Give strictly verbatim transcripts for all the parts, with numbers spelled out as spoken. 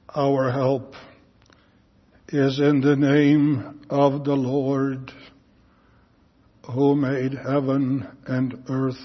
Our help is in the name of the Lord, who made heaven and earth,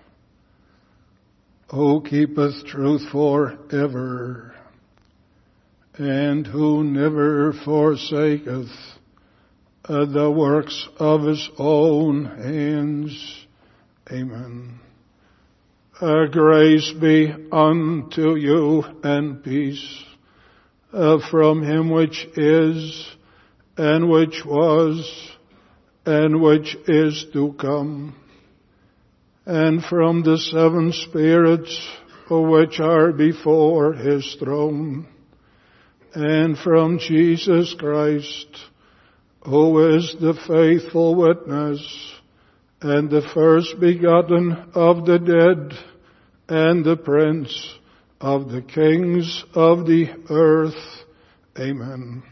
who keepeth truth forever, and who never forsaketh the works of his own hands. Amen. Uh, grace be unto you and peace uh, from him which is, and which was, and which is to come, and from the seven spirits which are before his throne, and from Jesus Christ, who is the faithful witness, and the first begotten of the dead, and the Prince of the kings of the earth. Amen.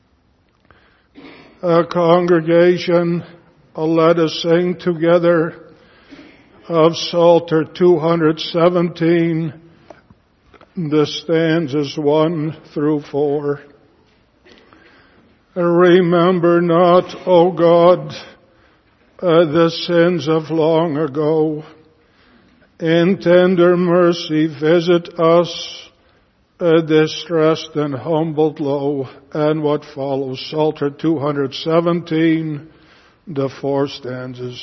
A congregation, let us sing together of Psalter two hundred seventeen, the stanzas one through four. Remember not, O God, uh, the sins of long ago. In tender mercy visit us, uh, distressed and humbled low. And what follows, Psalter two hundred seventeen, the four stanzas.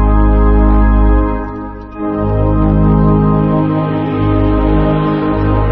Thank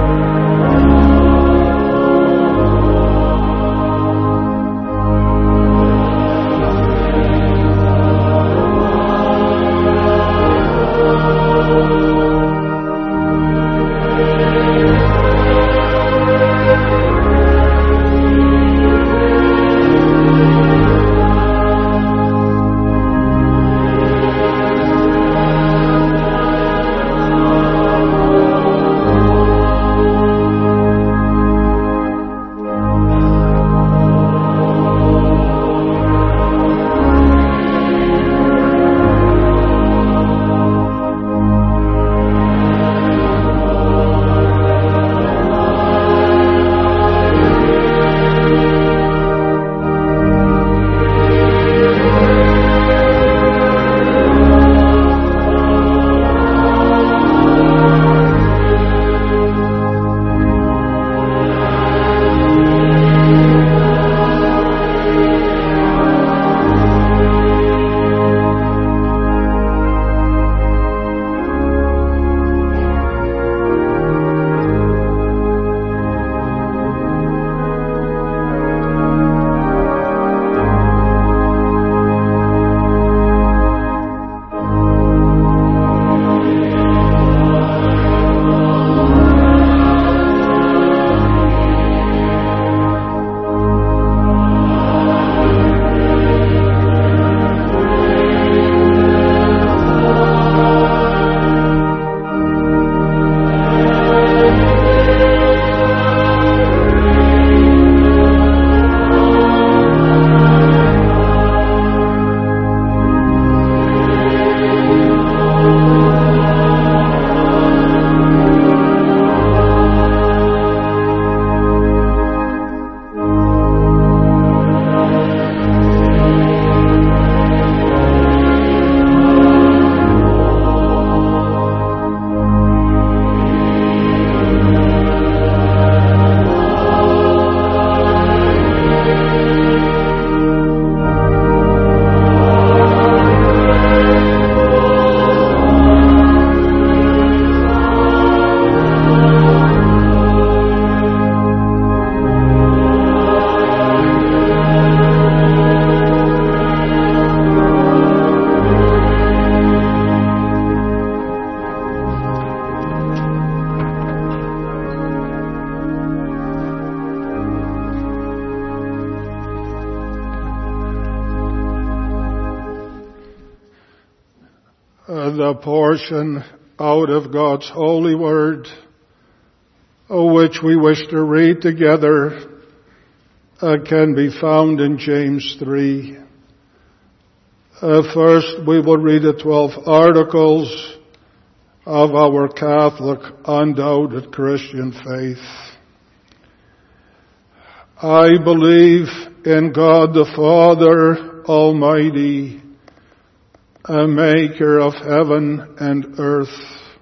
uh, the portion out of God's holy word, uh, which we wish to read together, uh, can be found in James three. Uh, first, we will read the twelve articles of our Catholic, undoubted Christian faith. I believe in God the Father Almighty, a maker of heaven and earth,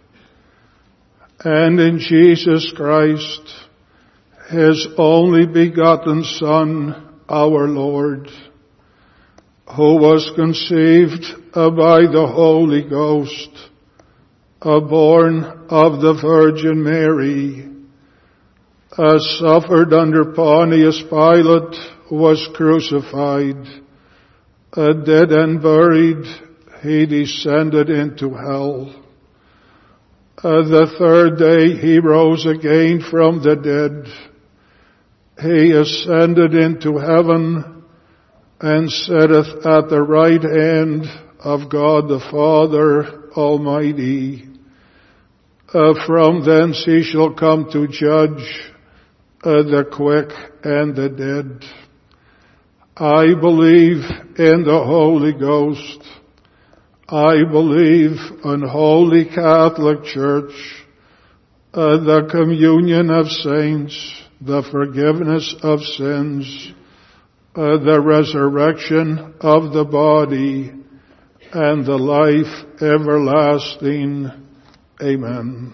and in Jesus Christ, His only begotten Son, our Lord, who was conceived by the Holy Ghost, Uh, born of the Virgin Mary, uh, suffered under Pontius Pilate, was crucified, uh, dead and buried, He descended into hell. Uh, the third day He rose again from the dead. He ascended into heaven and sitteth at the right hand of God the Father Almighty. Uh, from thence He shall come to judge uh, the quick and the dead. I believe in the Holy Ghost. I believe in Holy Catholic Church, uh, the communion of saints, the forgiveness of sins, uh, the resurrection of the body, and the life everlasting. Amen.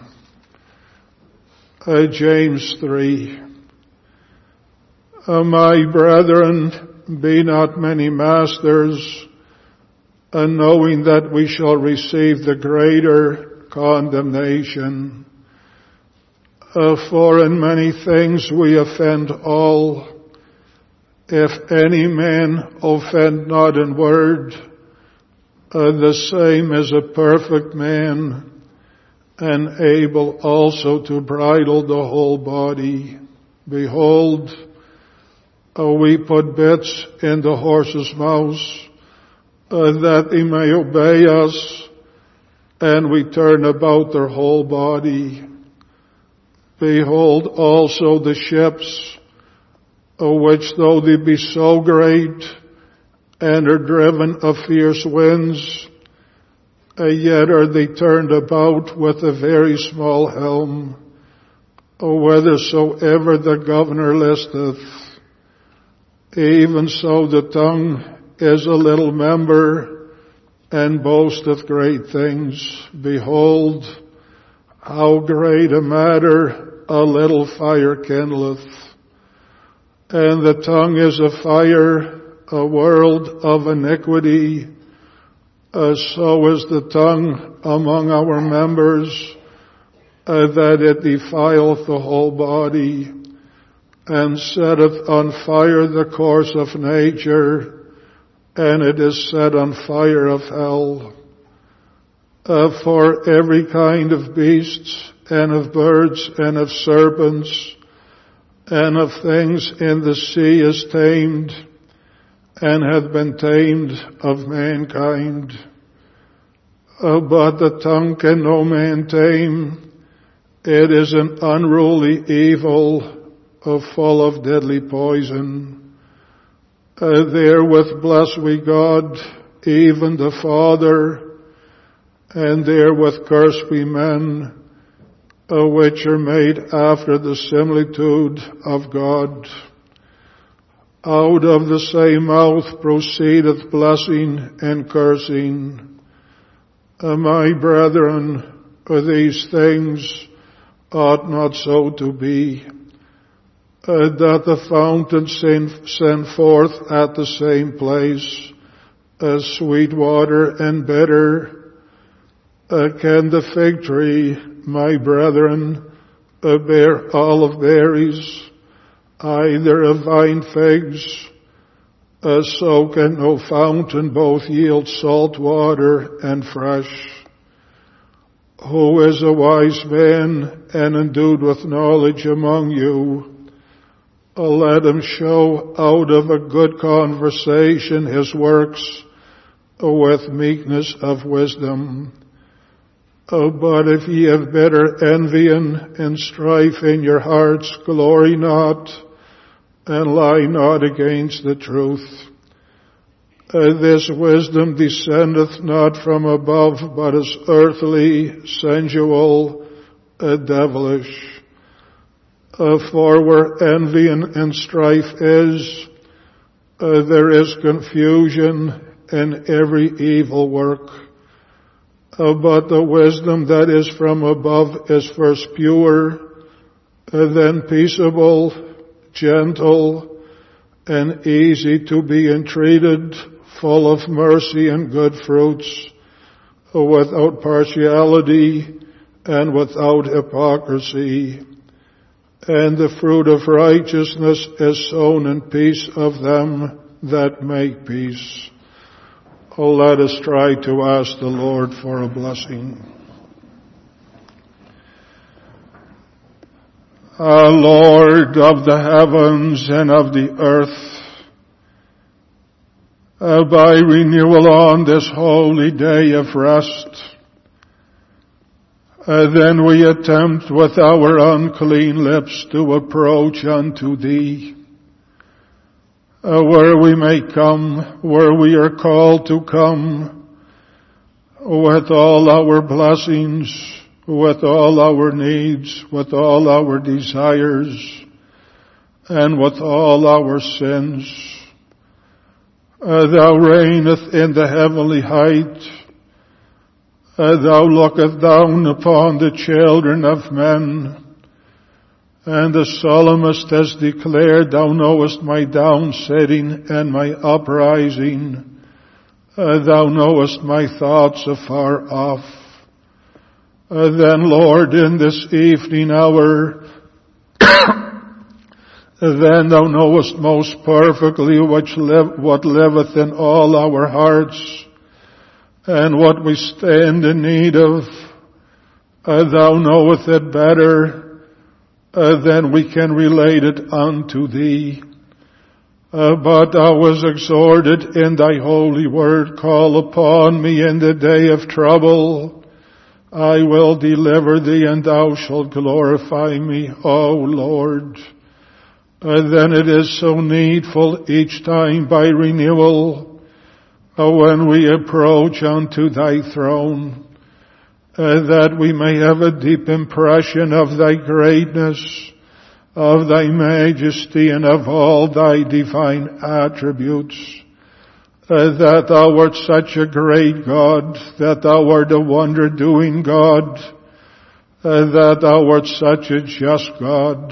Uh, James three. Uh, my brethren, be not many masters, uh, knowing that we shall receive the greater condemnation. Uh, for in many things we offend all. If any man offend not in word, uh, the same is a perfect man, and able also to bridle the whole body. Behold, uh, we put bits in the horses' mouths, uh, that they may obey us, and we turn about their whole body. Behold also the ships, uh, which though they be so great, and are driven of fierce winds, Uh, yet are they turned about with a very small helm, or whithersoever the governor listeth. Even so the tongue is a little member, and boasteth great things. Behold, how great a matter a little fire kindleth. And the tongue is a fire, a world of iniquity. Uh, so is the tongue among our members, uh, that it defileth the whole body, and setteth on fire the course of nature, and it is set on fire of hell. Uh, for every kind of beasts, and of birds, and of serpents, and of things in the sea is tamed, and hath been tamed of mankind. Uh, but the tongue can no man tame. It is an unruly evil, uh, full of deadly poison. Uh, therewith bless we God, even the Father, and therewith curse we men, uh, which are made after the similitude of God. Out of the same mouth proceedeth blessing and cursing. Uh, my brethren, uh, these things ought not so to be, uh, that the fountain send, send forth at the same place uh, sweet water and bitter. Uh, can the fig tree, my brethren, uh, bear olive berries? Either of vine figs, uh, so can no fountain both yield salt water and fresh. Who is a wise man and endued with knowledge among you? Uh, let him show out of a good conversation his works uh, with meekness of wisdom. Oh, but if ye have bitter envy and, and strife in your hearts, glory not, and lie not against the truth. Uh, this wisdom descendeth not from above, but is earthly, sensual, uh, devilish. Uh, for where envy and, and strife is, uh, there is confusion and every evil work. Uh, but the wisdom that is from above is first pure, uh, then peaceable, gentle, and easy to be entreated, full of mercy and good fruits, uh, without partiality and without hypocrisy. And the fruit of righteousness is sown in peace of them that make peace. Oh, let us try to ask the Lord for a blessing. Ah, Lord of the heavens and of the earth, uh, by renewal on this holy day of rest, uh, then we attempt with our unclean lips to approach unto Thee. Uh, where we may come, where we are called to come, with all our blessings, with all our needs, with all our desires, and with all our sins. Uh, thou reignest in the heavenly height. Uh, thou lookest down upon the children of men. And the psalmist has declared, Thou knowest my downsitting and my uprising. Uh, thou knowest my thoughts afar off. Uh, then, Lord, in this evening hour, then Thou knowest most perfectly which live, what liveth in all our hearts, and what we stand in need of. Uh, thou knowest it better. Uh, then we can relate it unto Thee. Uh, but Thou was exhorted in Thy holy word, call upon me in the day of trouble. I will deliver Thee, and Thou shalt glorify me, O Lord. Uh, then it is so needful each time by renewal, uh, when we approach unto Thy throne, Uh, that we may have a deep impression of Thy greatness, of Thy majesty, and of all Thy divine attributes. Uh, that Thou art such a great God, that Thou art a wonder-doing God, uh, that Thou art such a just God,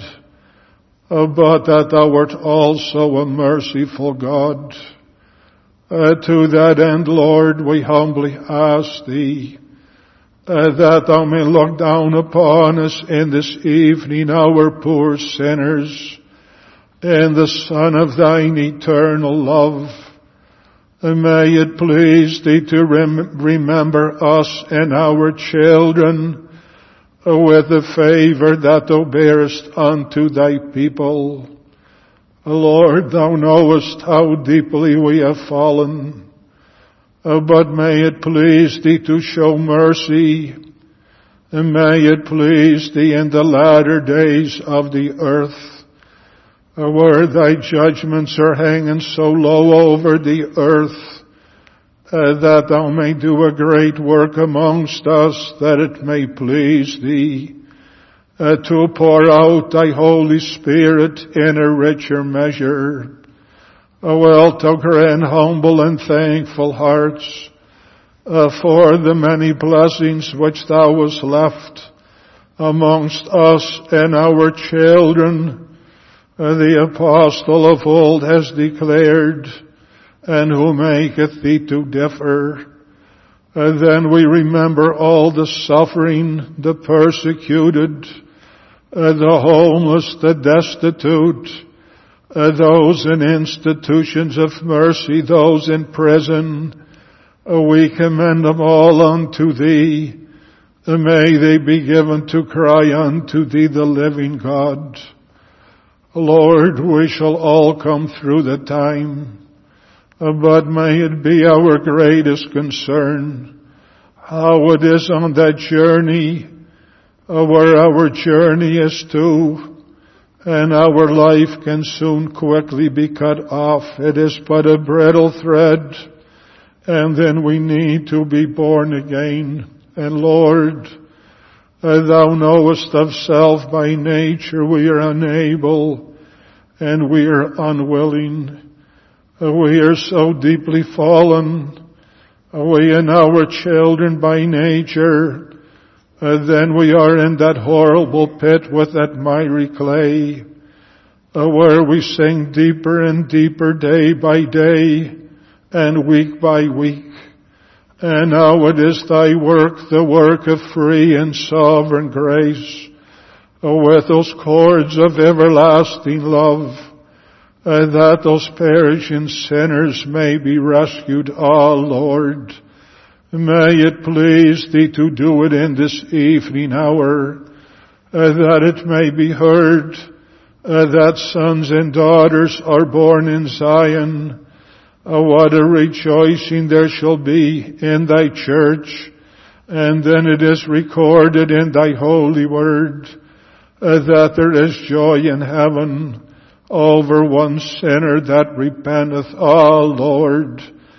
uh, but that Thou art also a merciful God. Uh, to that end, Lord, we humbly ask Thee, Uh, that Thou may look down upon us in this evening, our poor sinners, in the Son of Thine eternal love. And may it please Thee to rem- remember us and our children uh, with the favor that Thou bearest unto Thy people. Uh, Lord, Thou knowest how deeply we have fallen. Uh, but may it please Thee to show mercy, and may it please Thee in the latter days of the earth, uh, where Thy judgments are hanging so low over the earth, uh, that Thou may do a great work amongst us, that it may please Thee, uh, to pour out Thy Holy Spirit in a richer measure. Oh, well, to grant humble and thankful hearts uh, for the many blessings which Thou hast left amongst us and our children. Uh, the apostle of old has declared, and who maketh Thee to differ. And then we remember all the suffering, the persecuted, uh, the homeless, the destitute, Uh, those in institutions of mercy, those in prison. Uh, we commend them all unto Thee. Uh, may they be given to cry unto Thee, the living God. Lord, we shall all come through the time, uh, but may it be our greatest concern how it is on that journey, uh, where our journey is to, and our life can soon quickly be cut off. It is but a brittle thread, and then we need to be born again. And Lord, uh, Thou knowest of self by nature we are unable, and we are unwilling. Uh, we are so deeply fallen. Uh, we and our children by nature, Uh, then we are in that horrible pit with that miry clay, uh, where we sink deeper and deeper day by day and week by week. And now it is Thy work, the work of free and sovereign grace, uh, with those cords of everlasting love, uh, that those perishing sinners may be rescued. Ah, Lord, may it please Thee to do it in this evening hour, uh, that it may be heard uh, that sons and daughters are born in Zion. Uh, what a rejoicing there shall be in Thy church. And then it is recorded in Thy holy word uh, that there is joy in heaven over one sinner that repenteth. Ah, Lord,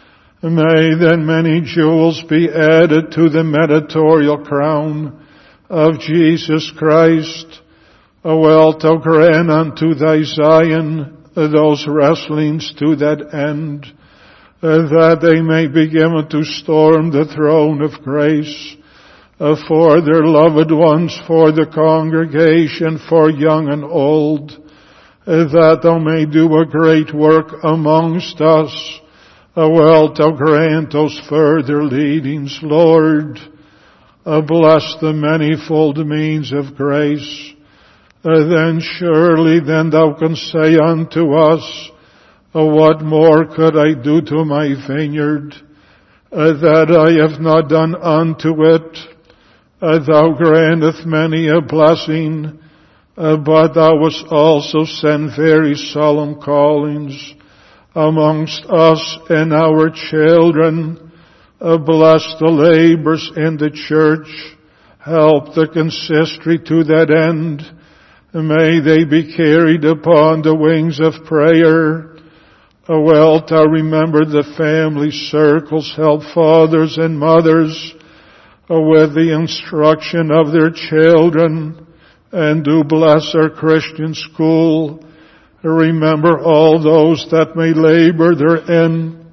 may then many jewels be added to the mediatorial crown of Jesus Christ. O wilt Thou grant unto Thy Zion those wrestlings to that end, uh, that they may be given to storm the throne of grace, uh, for their loved ones, for the congregation, for young and old, uh, that Thou may do a great work amongst us. Uh, wilt Thou grant those further leadings, Lord. Uh, bless the manifold means of grace. Uh, then surely then Thou canst say unto us, uh, what more could I do to my vineyard, uh, that I have not done unto it? Uh, thou grantest many a blessing, uh, but Thou wast also send very solemn callings amongst us and our children. Uh, bless the labors in the church. Help the consistory to that end. May they be carried upon the wings of prayer. Uh, wilt Thou remember the family circles, help fathers and mothers uh, with the instruction of their children, and do bless our Christian school. Remember all those that may labor therein.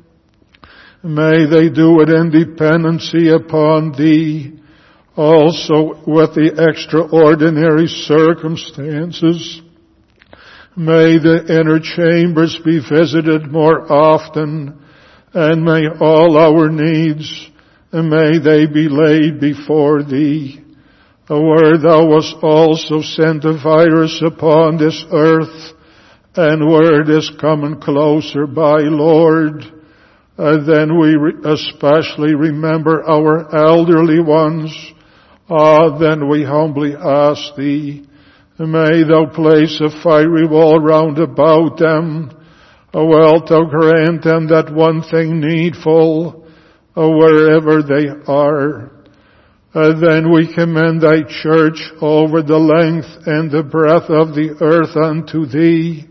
May they do it in dependency upon Thee, also with the extraordinary circumstances. May the inner chambers be visited more often, and may all our needs, and may they be laid before Thee. Where Thou wast also sent a virus upon this earth, and where it is coming closer by, Lord, uh, then we re- especially remember our elderly ones. Ah, then we humbly ask Thee, may Thou place a fiery wall round about them. Uh, wilt Thou grant them that one thing needful, uh, wherever they are. Uh, then we commend Thy church over the length and the breadth of the earth unto Thee.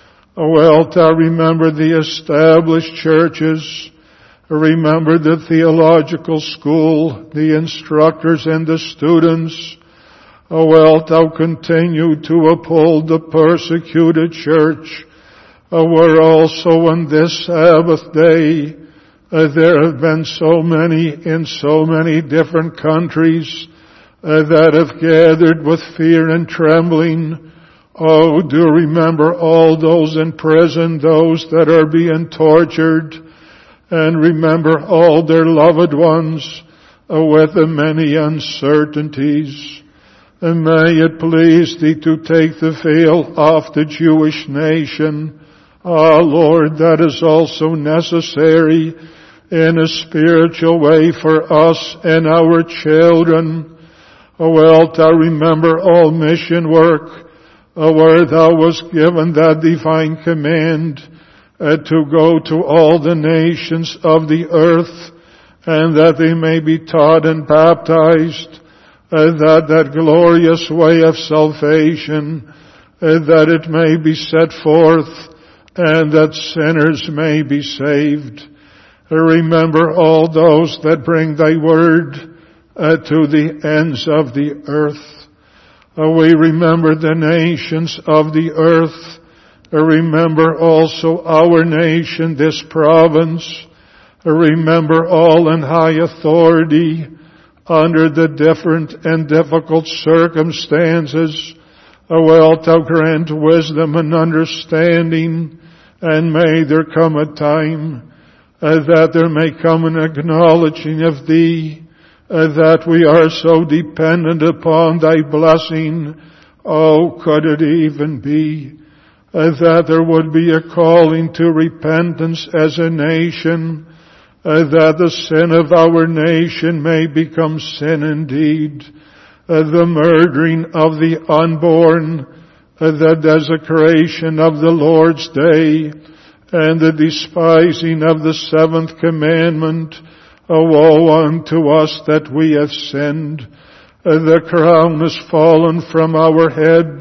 Wilt Thou remember the established churches, remember the theological school, the instructors and the students. Wilt Thou continue to uphold the persecuted church, where also on this Sabbath day uh, there have been so many in so many different countries uh, that have gathered with fear and trembling. Oh, do remember all those in prison, those that are being tortured, and remember all their loved ones uh, with the many uncertainties. And may it please Thee to take the veil off the Jewish nation. Ah, Lord, that is also necessary in a spiritual way for us and our children. Oh, wilt Thou remember all mission work, Uh, where Thou wast given that divine command uh, to go to all the nations of the earth and that they may be taught and baptized, uh, that that glorious way of salvation, uh, that it may be set forth, and that sinners may be saved. Uh, remember all those that bring thy word uh, to the ends of the earth. Uh, we remember the nations of the earth. Uh, remember also our nation, this province. Uh, remember all in high authority under the different and difficult circumstances. Uh, wilt thou grant wisdom and understanding, and may there come a time uh, that there may come an acknowledging of thee, Uh, that we are so dependent upon thy blessing. Oh, could it even be uh, that there would be a calling to repentance as a nation, uh, that the sin of our nation may become sin indeed, uh, the murdering of the unborn, uh, the desecration of the Lord's day, and the despising of the seventh commandment. Oh, woe unto us that we have sinned. The crown has fallen from our head,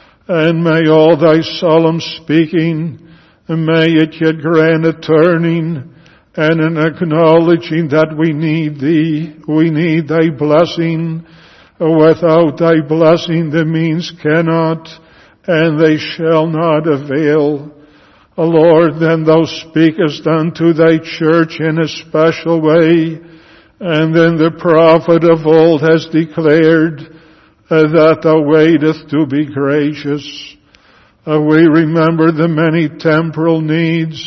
and may all thy solemn speaking, may it yet grant a turning and an acknowledging that we need thee, we need thy blessing. Without thy blessing the means cannot, and they shall not avail. O Lord, then thou speakest unto thy church in a special way, and then the prophet of old has declared uh, that thou waitest to be gracious. Uh, we remember the many temporal needs.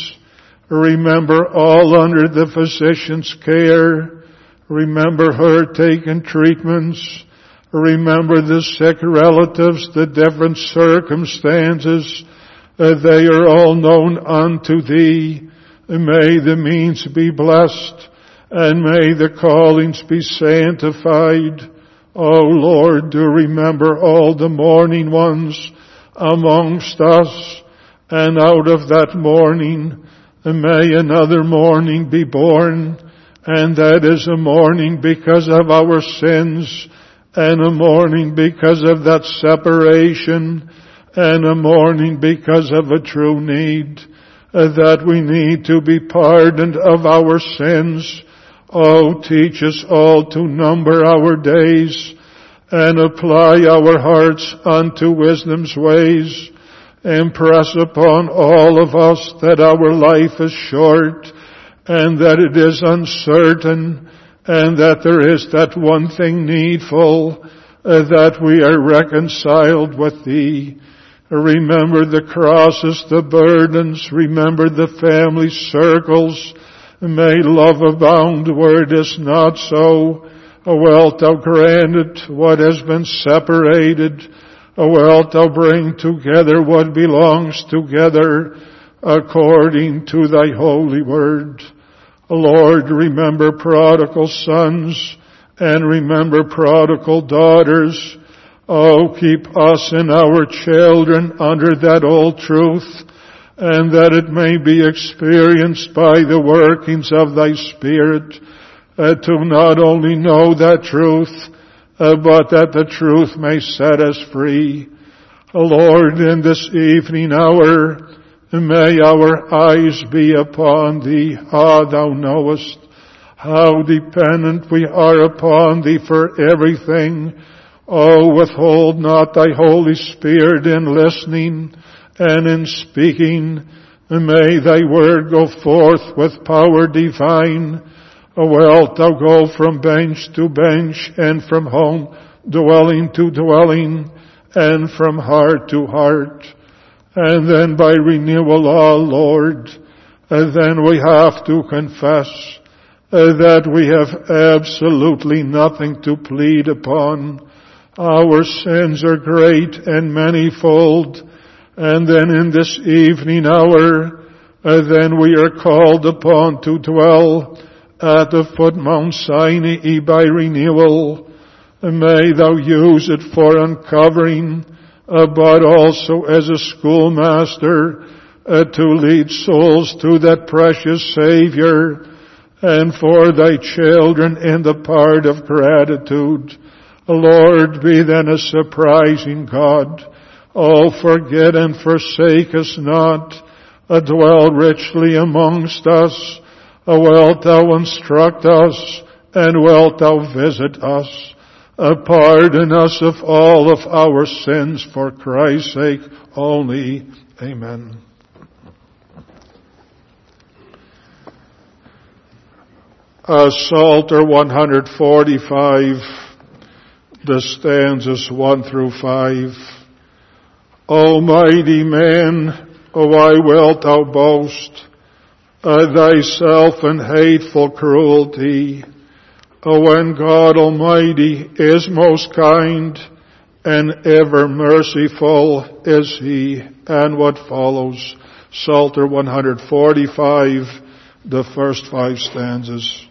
Remember all under the physician's care. Remember her taking treatments. Remember the sick relatives, the different circumstances. Uh, they are all known unto thee. May the means be blessed, and may the callings be sanctified. O Lord, do remember all the mourning ones amongst us, and out of that mourning may another mourning be born, and that is a mourning because of our sins, and a mourning because of that separation, and a mourning because of a true need, uh, that we need to be pardoned of our sins. Oh, teach us all to number our days, and apply our hearts unto wisdom's ways. Impress upon all of us that our life is short, and that it is uncertain, and that there is that one thing needful, uh, that we are reconciled with thee. Remember the crosses, the burdens. Remember the family circles. May love abound where it is not so. Wilt thou grant it what has been separated? Wilt thou bring together what belongs together according to thy holy word? Lord, remember prodigal sons and remember prodigal daughters. Oh, keep us and our children under that old truth, and that it may be experienced by the workings of thy Spirit, uh, to not only know that truth, uh, but that the truth may set us free. Lord, in this evening hour, may our eyes be upon thee. Ah, thou knowest how dependent we are upon thee for everything. Oh, withhold not thy Holy Spirit in listening and in speaking. May thy word go forth with power divine. Wilt thou go from bench to bench, and from home dwelling to dwelling, and from heart to heart. And then by renewal, ah, Lord, and then we have to confess uh, that we have absolutely nothing to plead upon. Our sins are great and manifold. And then in this evening hour, uh, then we are called upon to dwell at the foot Mount Sinai by renewal. May thou use it for uncovering, uh, but also as a schoolmaster uh, to lead souls to that precious Savior, and for thy children in the part of gratitude. Lord, be then a surprising God. Oh, forget and forsake us not. Dwell richly amongst us. Wilt thou instruct us, and wilt thou visit us. Pardon us of all of our sins for Christ's sake only. Amen. Uh, Psalter one forty-five, the stanzas one through five. Almighty man, why wilt thou boast uh, thyself in hateful cruelty, uh, when God Almighty is most kind and ever merciful is He? And what follows? Psalter one forty-five, the first five stanzas.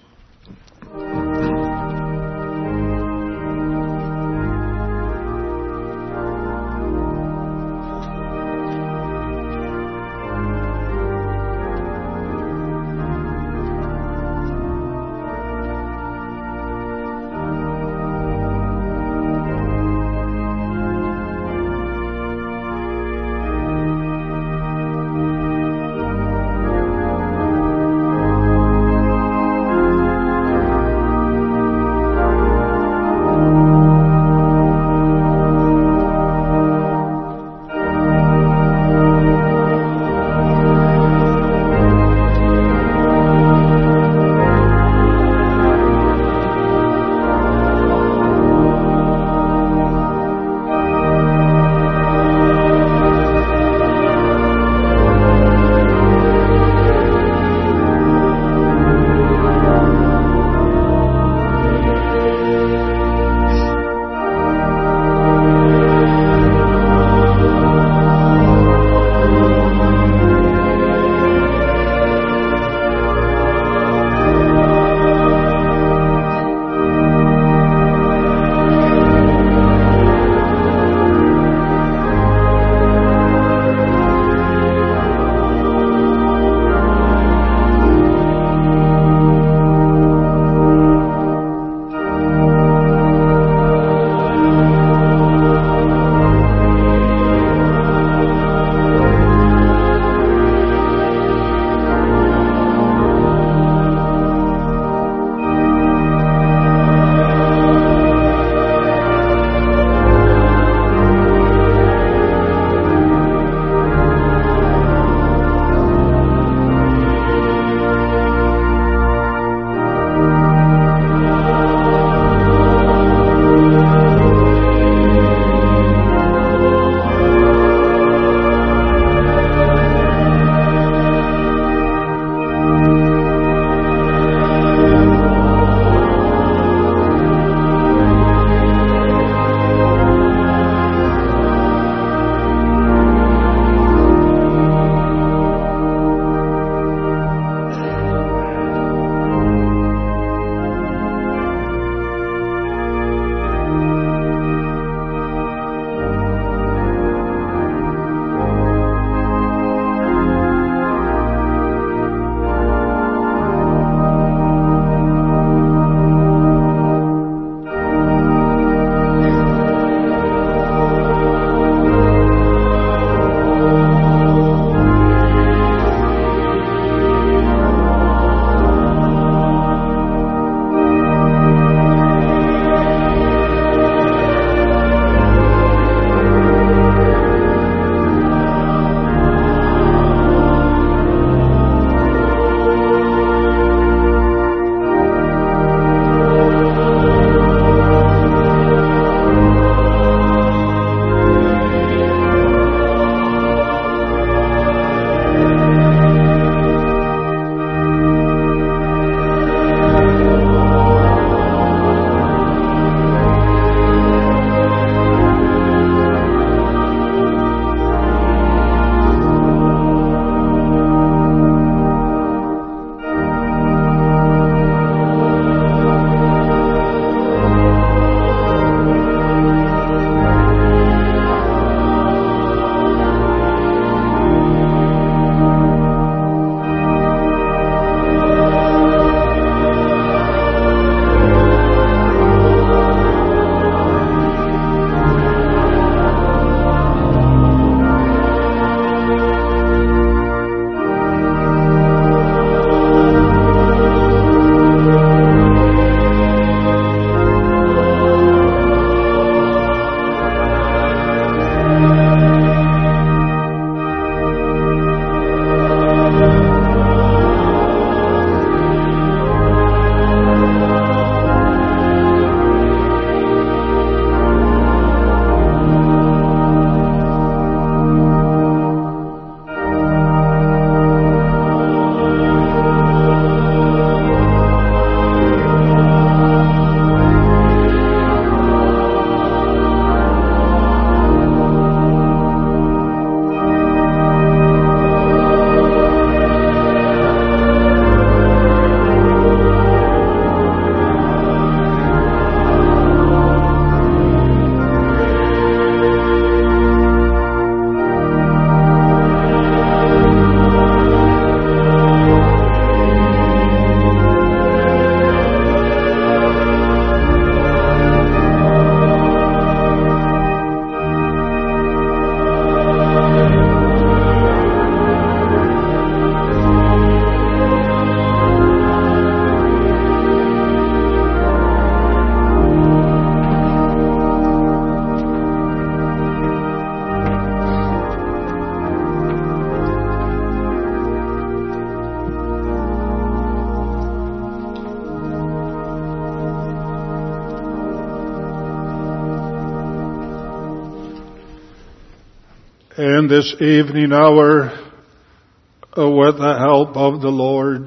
in this evening hour, uh, with the help of the Lord.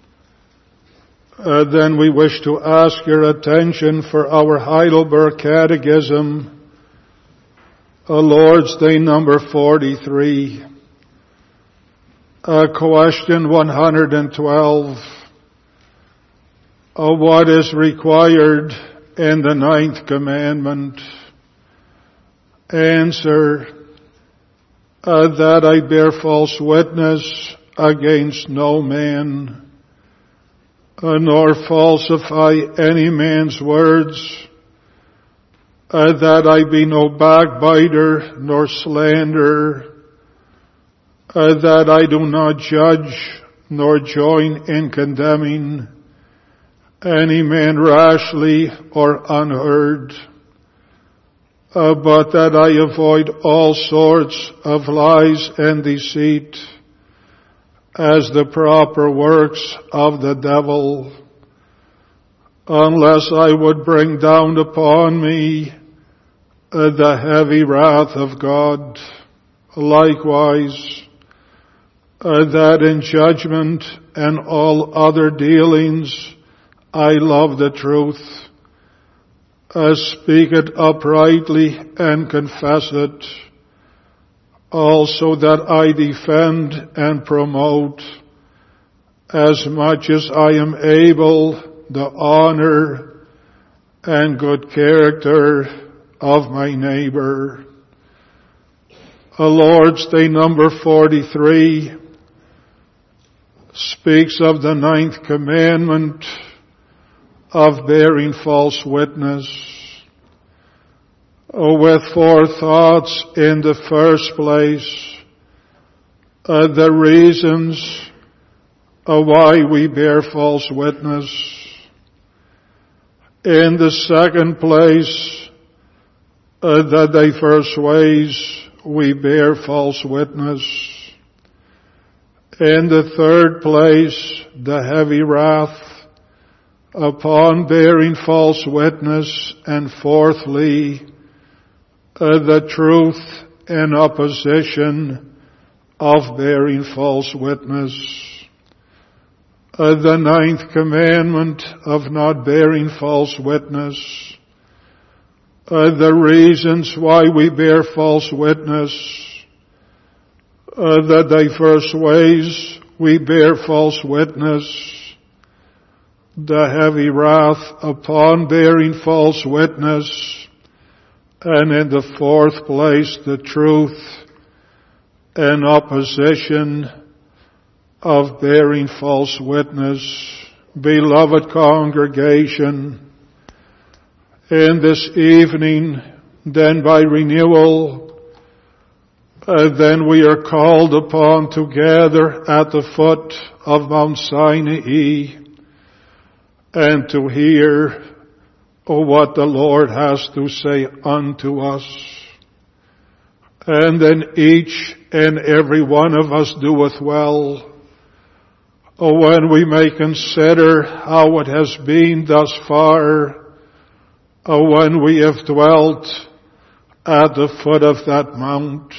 Uh, then we wish to ask your attention for our Heidelberg Catechism, uh, Lord's Day number forty-three. Uh, question one hundred twelve. Uh, what is required in the ninth commandment? Answer, uh, that I bear false witness against no man, uh, nor falsify any man's words, uh, that I be no backbiter nor slanderer, uh, that I do not judge nor join in condemning any man rashly or unheard, uh, but that I avoid all sorts of lies and deceit as the proper works of the devil, unless I would bring down upon me uh, the heavy wrath of God. Likewise, uh, that in judgment and all other dealings I love the truth, uh, speak it uprightly and confess it, also that I defend and promote as much as I am able the honor and good character of my neighbor. A Lord's Day number forty-three speaks of the ninth commandment of bearing false witness, with four thoughts. In the first place, uh, the reasons uh, why we bear false witness. In the second place, uh, the diverse ways we bear false witness. In the third place, the heavy wrath upon bearing false witness. And fourthly, uh, the truth in opposition of bearing false witness. Uh, the ninth commandment of not bearing false witness. Uh, the reasons why we bear false witness. Uh, the diverse ways we bear false witness. The heavy wrath upon bearing false witness, and in the fourth place, the truth and opposition of bearing false witness. Beloved congregation, in this evening, then by renewal, uh, then we are called upon to gather at the foot of Mount Sinai and to hear oh, what the Lord has to say unto us. And then each and every one of us doeth well, oh, when we may consider how it has been thus far, oh, when we have dwelt at the foot of that mount.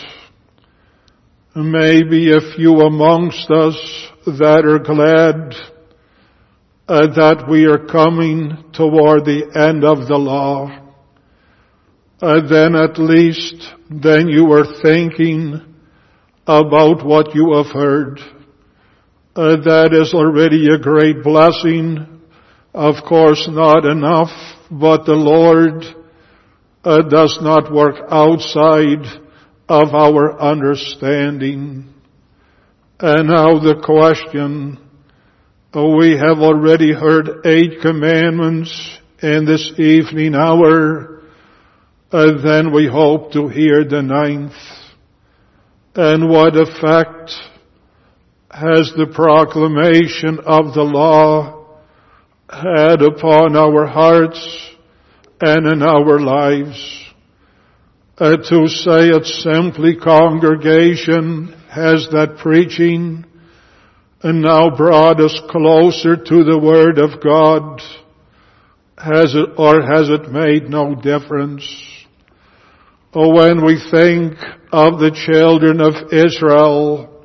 Maybe a few amongst us that are glad Uh, that we are coming toward the end of the law. Uh, then at least, then you are thinking about what you have heard. Uh, that is already a great blessing. Of course, not enough, but the Lord uh, does not work outside of our understanding. And now the question, oh, we have already heard eight commandments in this evening hour, uh, then we hope to hear the ninth. And what effect has the proclamation of the law had upon our hearts and in our lives? Uh, to say it simply, congregation, has that preaching and now brought us closer to the Word of God? Has it, or has it made no difference? Oh, when we think of the children of Israel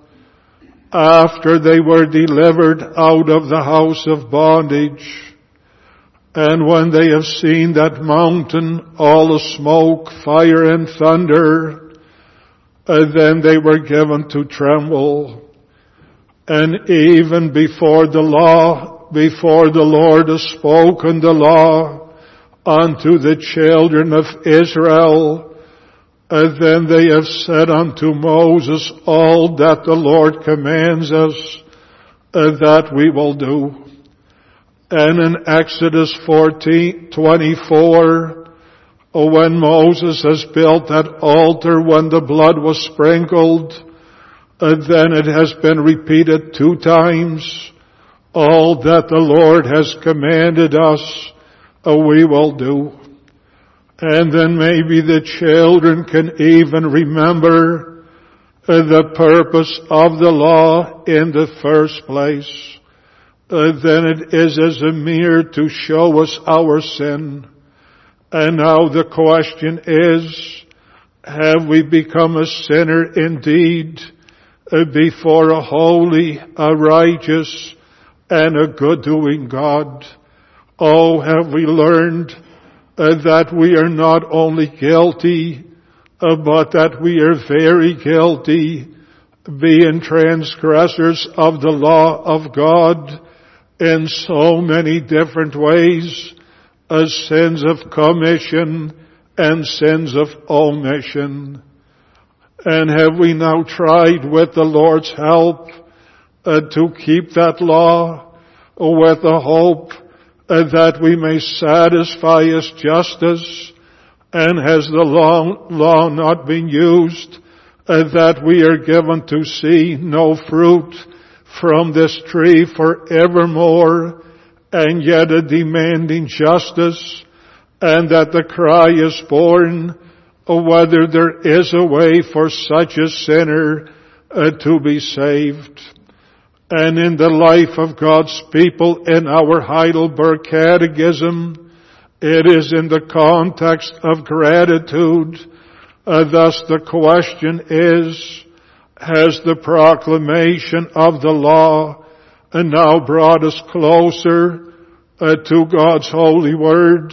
after they were delivered out of the house of bondage, and when they have seen that mountain all of smoke, fire, and thunder, and then they were given to tremble. And even before the law, before the Lord has spoken the law unto the children of Israel, and then they have said unto Moses, all that the Lord commands us, and that we will do. And in Exodus fourteen twenty-four, when Moses has built that altar when the blood was sprinkled, and then it has been repeated two times, all that the Lord has commanded us, we will do. And then maybe the children can even remember the purpose of the law in the first place. Uh, then it is as a mirror to show us our sin. And now the question is, have we become a sinner indeed uh, before a holy, a righteous, and a good-doing God? Oh, have we learned uh, that we are not only guilty, uh, but that we are very guilty, being transgressors of the law of God, in so many different ways, as sins of commission and sins of omission. And have we now tried with the Lord's help uh, to keep that law with the hope uh, that we may satisfy His justice? And has the law, law not been used uh, that we are given to see no fruit from this tree forevermore, and yet a demanding justice, and that the cry is born whether there is a way for such a sinner uh, to be saved. And in the life of God's people in our Heidelberg Catechism, it is in the context of gratitude. Uh, thus the question is, has the proclamation of the law and now brought us closer uh, to God's holy word,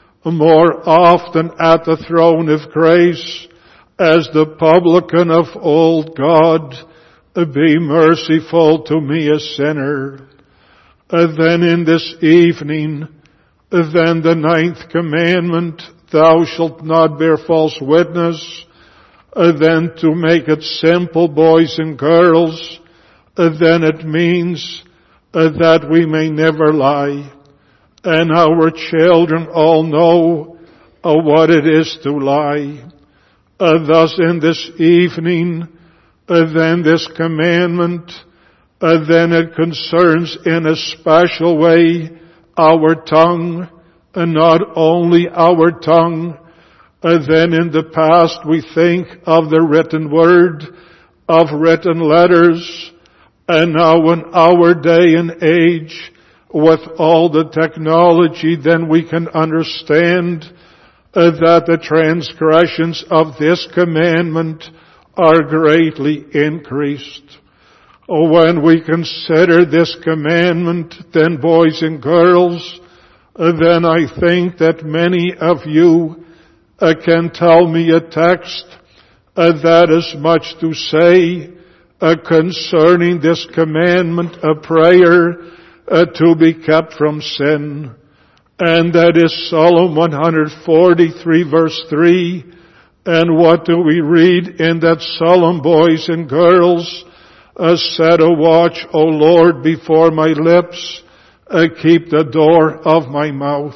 more often at the throne of grace, as the publican of old? God, uh, be merciful to me, a sinner. Uh, then in this evening, uh, then the ninth commandment, thou shalt not bear false witness. Uh, then to make it simple, boys and girls, uh, then it means uh, that we may never lie. And our children all know uh, what it is to lie. Uh, thus in this evening, uh, then this commandment, uh, then it concerns in a special way our tongue, and not only our tongue. Uh, then in the past we think of the written word, of written letters, and now in our day and age, with all the technology, then we can understand uh, that the transgressions of this commandment are greatly increased. Oh, when we consider this commandment, then boys and girls, uh, then I think that many of you Uh, can tell me a text uh, that is much to say uh, concerning this commandment, a prayer uh, to be kept from sin. And that is Psalm one forty-three verse three. And what do we read in that psalm, boys and girls? Uh, set a watch, O Lord, before my lips, uh, keep the door of my mouth.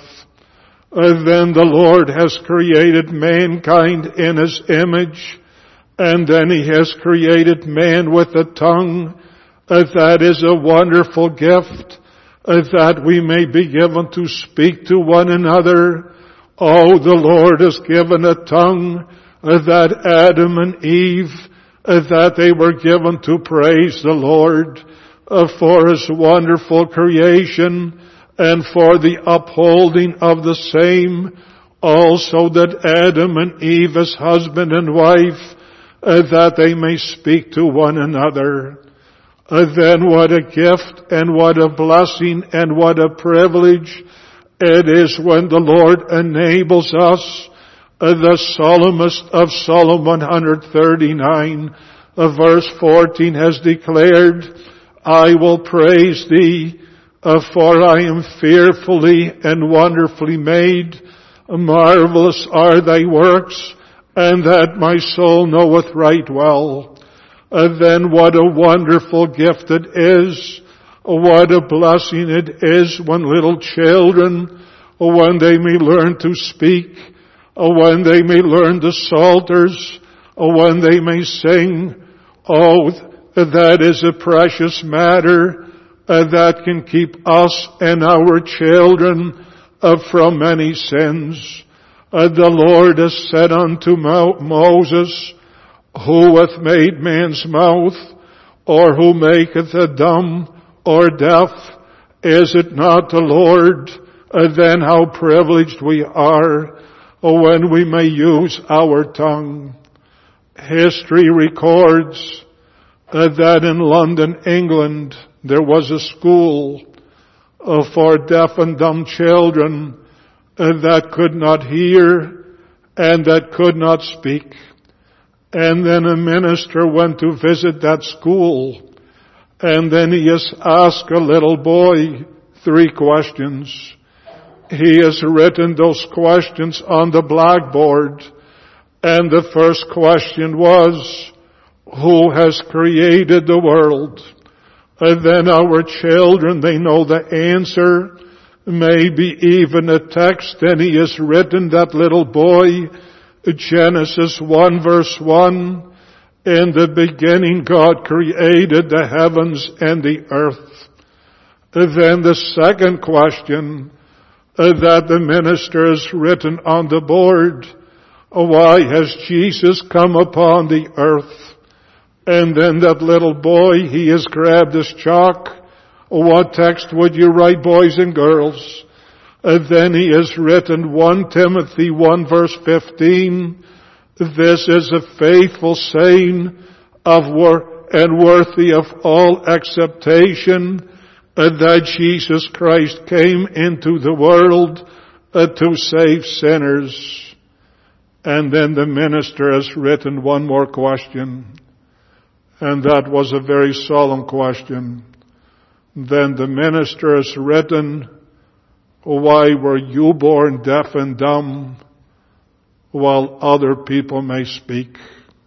Uh, then the Lord has created mankind in His image, and then He has created man with a tongue. Uh, that is a wonderful gift, uh, that we may be given to speak to one another. Oh, the Lord has given a tongue, uh, that Adam and Eve, uh, that they were given to praise the Lord uh, for His wonderful creation, and for the upholding of the same. Also that Adam and Eve as husband and wife, uh, that they may speak to one another. Uh, then what a gift and what a blessing and what a privilege it is when the Lord enables us. Uh, the psalmist of Psalm one thirty-nine, uh, verse fourteen has declared, I will praise thee, uh, for I am fearfully and wonderfully made. Marvelous are thy works, and that my soul knoweth right well. Uh, then what a wonderful gift it is. What a blessing it is when little children, when they may learn to speak, when they may learn the psalters, when they may sing. Oh, that is a precious matter uh, that can keep us and our children uh, from many sins. Uh, the Lord has said unto Mo- Moses, who hath made man's mouth, or who maketh the dumb or deaf? Is it not the Lord? Uh, then how privileged we are when we may use our tongue. History records uh, that in London, England, there was a school uh, for deaf and dumb children uh, that could not hear and that could not speak. And then a minister went to visit that school, and then he has asked a little boy three questions. He has written those questions on the blackboard, and the first question was, who has created the world? And then our children, they know the answer, maybe even a text, and he has written, that little boy, Genesis one verse one, in the beginning God created the heavens and the earth. Then the second question uh, that the minister has written on the board, why has Jesus come upon the earth? And then that little boy, he has grabbed his chalk. What text would you write, boys and girls? And then he has written First Timothy one verse fifteen. This is a faithful saying of wor- and worthy of all acceptation, uh, that Jesus Christ came into the world uh, to save sinners. And then the minister has written one more question, and that was a very solemn question. Then the minister has written, why were you born deaf and dumb while other people may speak?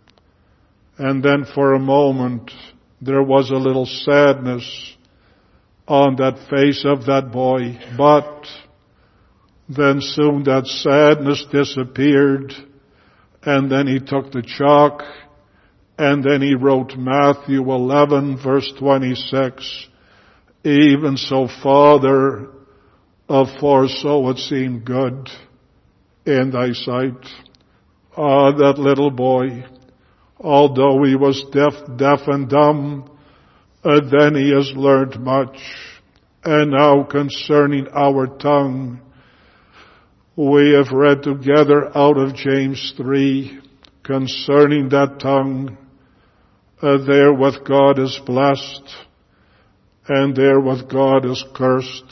And then for a moment there was a little sadness on that face of that boy, but then soon that sadness disappeared, and then he took the chalk and then he wrote Matthew eleven verse twenty-six. Even so, Father, of for so it seemed good in thy sight. Ah, that little boy, although he was deaf, deaf and dumb, uh, then he has learned much. And now concerning our tongue, we have read together out of James three, concerning that tongue, uh, therewith God is blessed, and therewith God is cursed.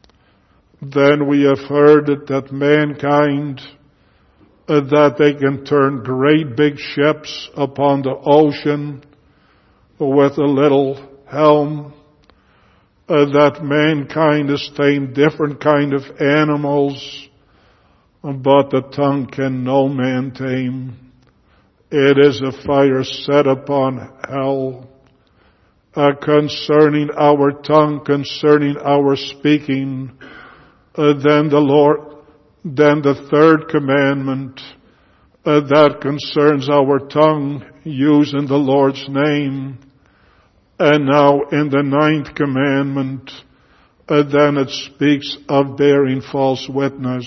Then we have heard it that mankind, uh, that they can turn great big ships upon the ocean with a little helm, uh, that mankind has tamed different kind of animals, but the tongue can no man tame. It is a fire set upon hell. Uh, concerning our tongue, concerning our speaking, Uh, then the Lord, then the third commandment uh, that concerns our tongue, using the Lord's name. And now in the ninth commandment, uh, then it speaks of bearing false witness.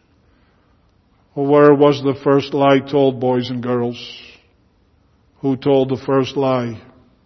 Where was the first lie told, boys and girls? Who told the first lie?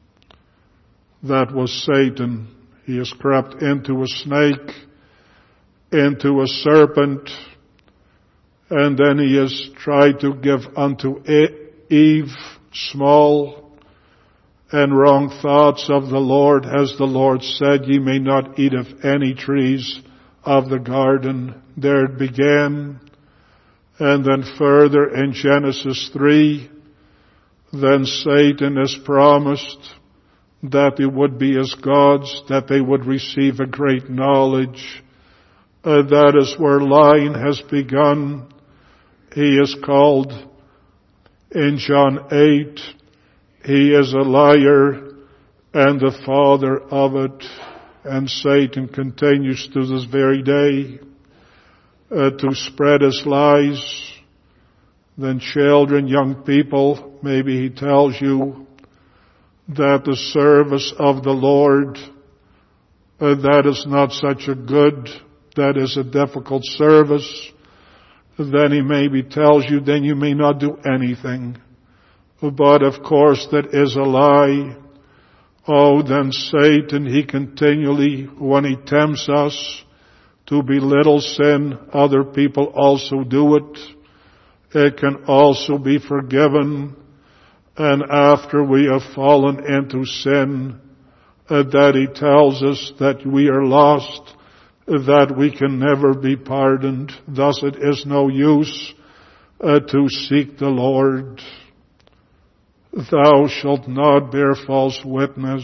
That was Satan. He has crept into a snake, into a serpent. And then he has tried to give unto Eve small and wrong thoughts of the Lord, as the Lord said, ye may not eat of any trees of the garden. There it began. And then further in Genesis three, then Satan has promised that they would be as gods, that they would receive a great knowledge. Uh, that is where lying has begun. He is called in John eight, he is a liar and the father of it. And Satan continues to this very day uh, to spread his lies. Then children, young people, maybe he tells you that the service of the Lord, uh, that is not such a good, that is a difficult service. Then he maybe tells you, then you may not do anything. But of course that is a lie. Oh, then Satan, he continually, when he tempts us to belittle sin, other people also do it. It can also be forgiven. And after we have fallen into sin, uh, that he tells us that we are lost, that we can never be pardoned. Thus it is no use uh, to seek the Lord. Thou shalt not bear false witness.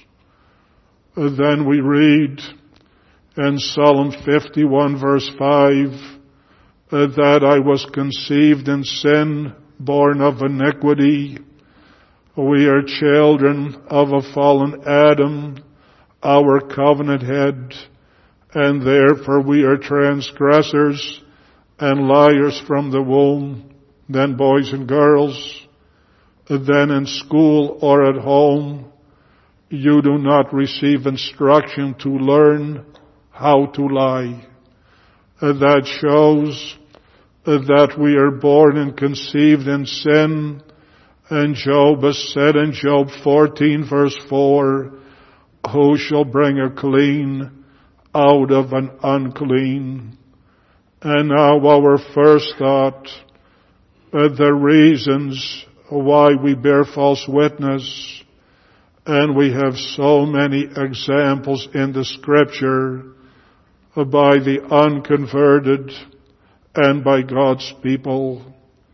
Uh, then we read in Psalm fifty-one verse five, uh, that I was conceived in sin, born of iniquity. We are children of a fallen Adam, our covenant head, and therefore we are transgressors and liars from the womb. Then boys and girls, then in school or at home, you do not receive instruction to learn how to lie. That shows that we are born and conceived in sin. And Job has said in Job fourteen verse four, who shall bring a clean out of an unclean? And now our first thought, uh, the reasons why we bear false witness. And we have so many examples in the scripture by the unconverted and by God's people.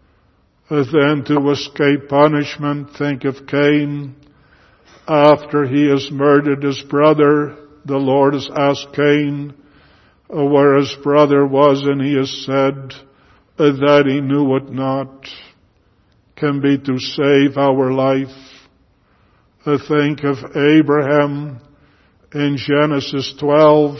Then to escape punishment, think of Cain. After he has murdered his brother, the Lord has asked Cain where his brother was, and he has said that he knew it not. Can be to save our life. Think of Abraham in Genesis twelve,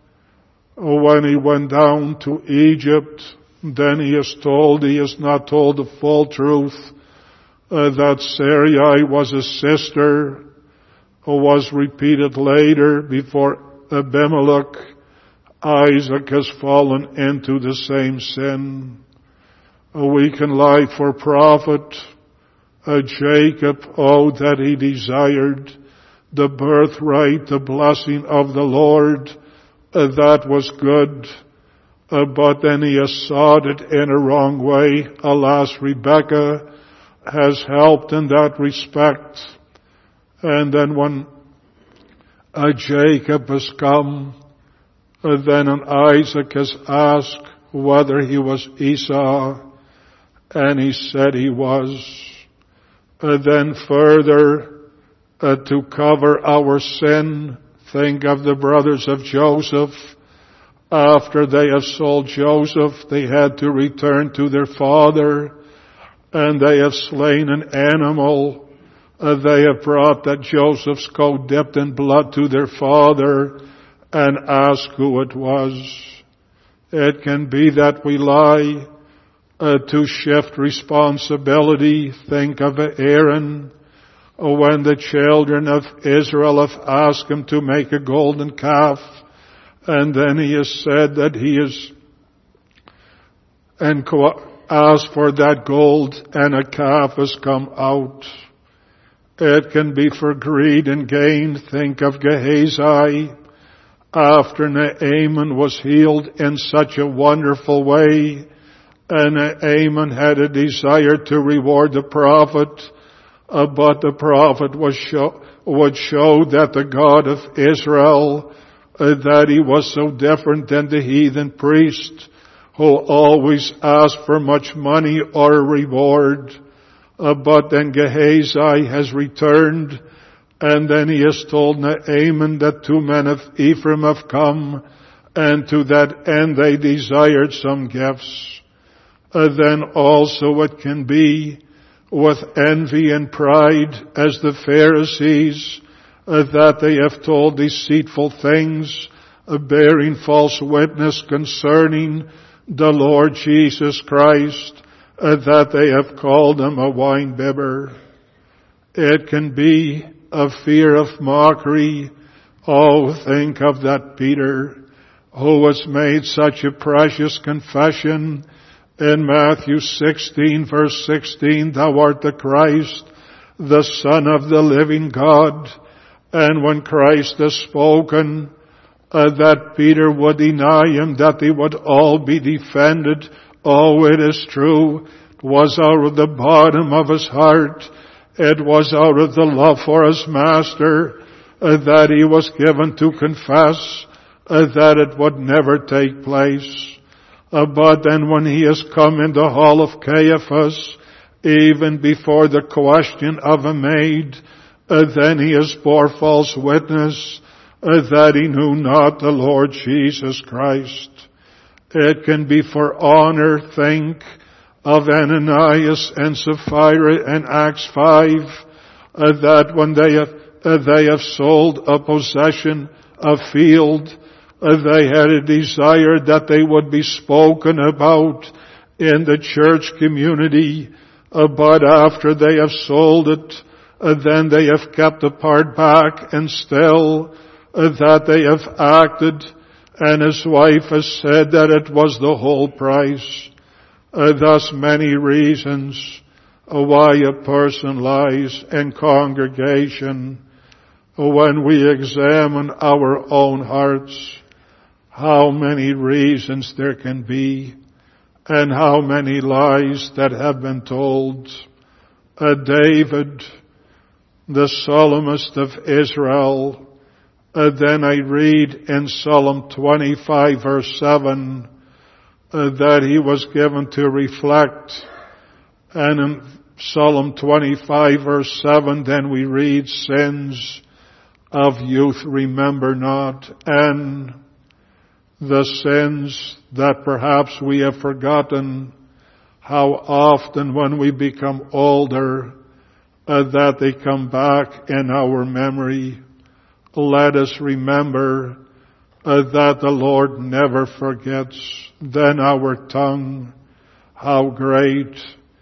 when he went down to Egypt. Then he is told, he is not told the full truth, uh, that Sarai was his sister, who was repeated later before Abimelech. Isaac has fallen into the same sin. Uh, we can lie for profit. Uh, Jacob, oh, that he desired the birthright, the blessing of the Lord, uh, that was good. Uh, but then he has sought it in a wrong way. Alas, Rebekah has helped in that respect. And then when uh, Jacob has come, uh, then Isaac has asked whether he was Esau, and he said he was. Uh, then further, uh, to cover our sin, think of the brothers of Joseph. After they have sold Joseph, they had to return to their father, and they have slain an animal. Uh, they have brought that Joseph's coat dipped in blood to their father and asked who it was. It can be that we lie uh, to shift responsibility. Think of Aaron. When the children of Israel have asked him to make a golden calf, and then he has said that he is and asked for that gold, and a calf has come out. It can be for greed and gain. Think of Gehazi. After Naaman was healed in such a wonderful way, And Aman had a desire to reward the prophet, uh, but the prophet was show, would show that the God of Israel, uh, that he was so different than the heathen priest who always asked for much money or a reward. Uh, but then Gehazi has returned, and then he has told Naaman that two men of Ephraim have come, and to that end they desired some gifts. Uh, then also it can be with envy and pride as the Pharisees, uh, that they have told deceitful things, uh, bearing false witness concerning the Lord Jesus Christ, uh, that they have called him a winebibber. It can be a fear of mockery. Oh, think of that Peter who has made such a precious confession in Matthew sixteen verse sixteen, thou art the Christ, the Son of the living God. And when Christ has spoken, uh, that Peter would deny him, that they would all be defended. Oh, it is true. It was out of the bottom of his heart. It was out of the love for his master uh, that he was given to confess uh, that it would never take place. Uh, but then when he has come in the hall of Caiaphas, even before the question of a maid, uh, then he has bore false witness uh, that he knew not the Lord Jesus Christ. It can be for honor. Think of Ananias and Sapphira in Acts five, uh, that when they have, uh, they have sold a possession, a field, Uh, they had a desire that they would be spoken about in the church community, uh, but after they have sold it, uh, then they have kept the part back, and still uh, that they have acted, and his wife has said that it was the whole price. Uh, thus many reasons uh, why a person lies in congregation. Uh, when we examine our own hearts, how many reasons there can be, and how many lies that have been told. Uh, David, the psalmist of Israel, uh, then I read in Psalm twenty-five verse seven, uh, that he was given to reflect. And in Psalm twenty-five verse seven, then we read, sins of youth remember not, and the sins that perhaps we have forgotten, how often when we become older, uh, that they come back in our memory. Let us remember uh, that the Lord never forgets. Then our tongue, how great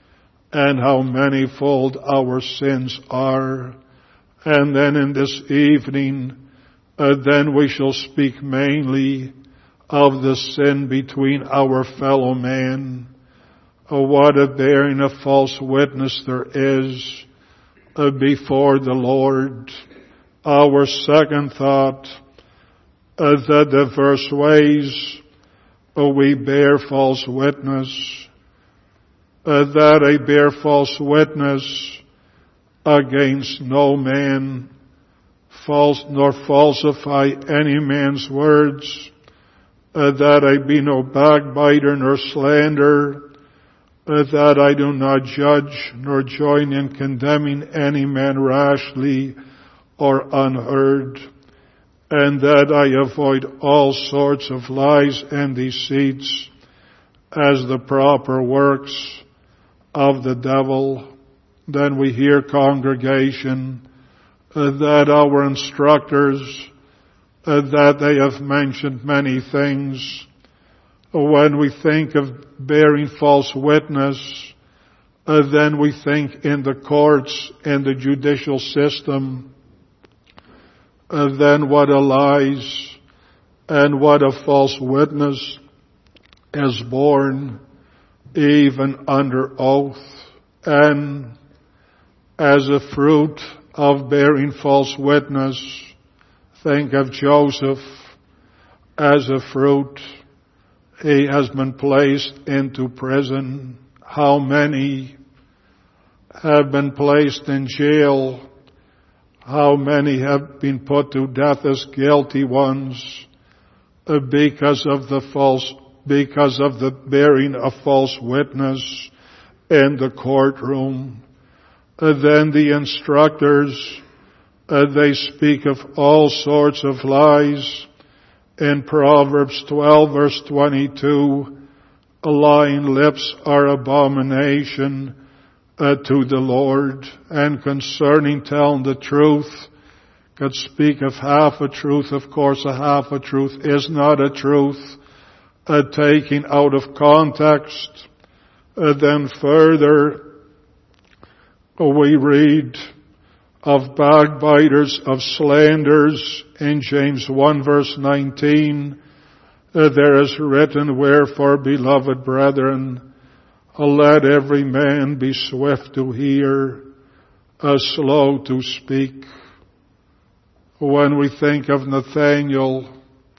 and how manifold our sins are. And then in this evening, uh, then we shall speak mainly of the sin between our fellow man. Oh, what a bearing of false witness there is uh, before the Lord. Our second thought, uh, the diverse ways uh, we bear false witness, uh, that I bear false witness against no man, false nor falsify any man's words, Uh, that I be no backbiter nor slander, uh, that I do not judge nor join in condemning any man rashly or unheard, and that I avoid all sorts of lies and deceits as the proper works of the devil. Then we hear, congregation, uh, that our instructors, Uh, that they have mentioned many things. When we think of bearing false witness, uh, then we think in the courts and the judicial system. Uh, then what a lies and what a false witness is born even under oath. And as a fruit of bearing false witness, think of Joseph as a fruit. he has been placed into prison. How many have been placed in jail? How many have been put to death as guilty ones uh, because of the false, because of the bearing of false witness in the courtroom? Uh, then the instructors, uh, they speak of all sorts of lies. In Proverbs twelve verse twenty-two, lying lips are abomination uh, to the Lord. And concerning telling the truth, could speak of half a truth. Of course, a half a truth is not a truth. Uh, taking out of context. Uh, then further, we read of backbiters, of slanders. In James one verse nineteen, uh, there is written, wherefore, beloved brethren, uh, let every man be swift to hear, uh, slow to speak. When we think of Nathanael,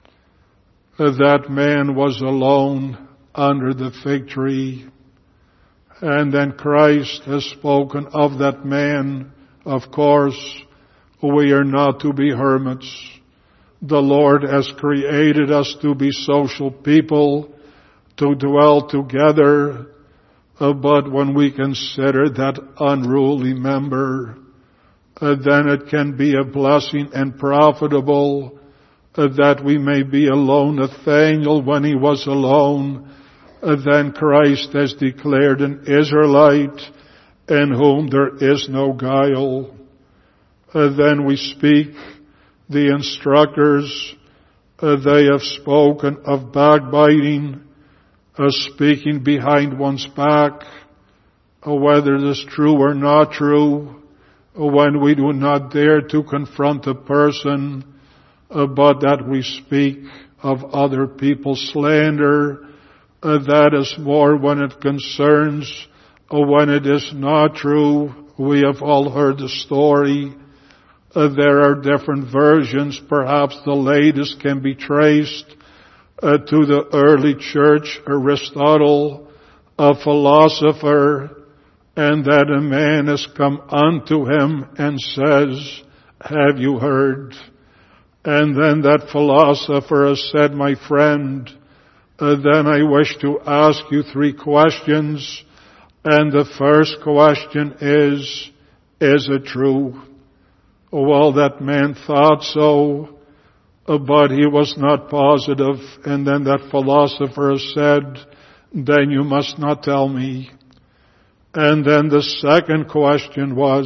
uh, that man was alone under the fig tree. And then Christ has spoken of that man. Of course, we are not to be hermits. The Lord has created us to be social people, to dwell together. Uh, but when we consider that unruly member, uh, then it can be a blessing and profitable uh, that we may be alone. Nathanael, when he was alone, uh, then Christ has declared an Israelite in whom there is no guile. Uh, then we speak, the instructors, uh, they have spoken of backbiting, uh, speaking behind one's back, uh, whether it is true or not true, uh, when we do not dare to confront a person, uh, but that we speak of other people's slander. Uh, that is more when it concerns Uh, when it is not true. We have all heard the story. Uh, there are different versions. Perhaps the latest can be traced uh, to the early church, Aristotle, a philosopher, and that a man has come unto him and says, have you heard? And then that philosopher has said, my friend, uh, then I wish to ask you three questions. And the first question is, is it true? Well, that man thought so, but he was not positive. And then that philosopher said, then you must not tell me. And then the second question was,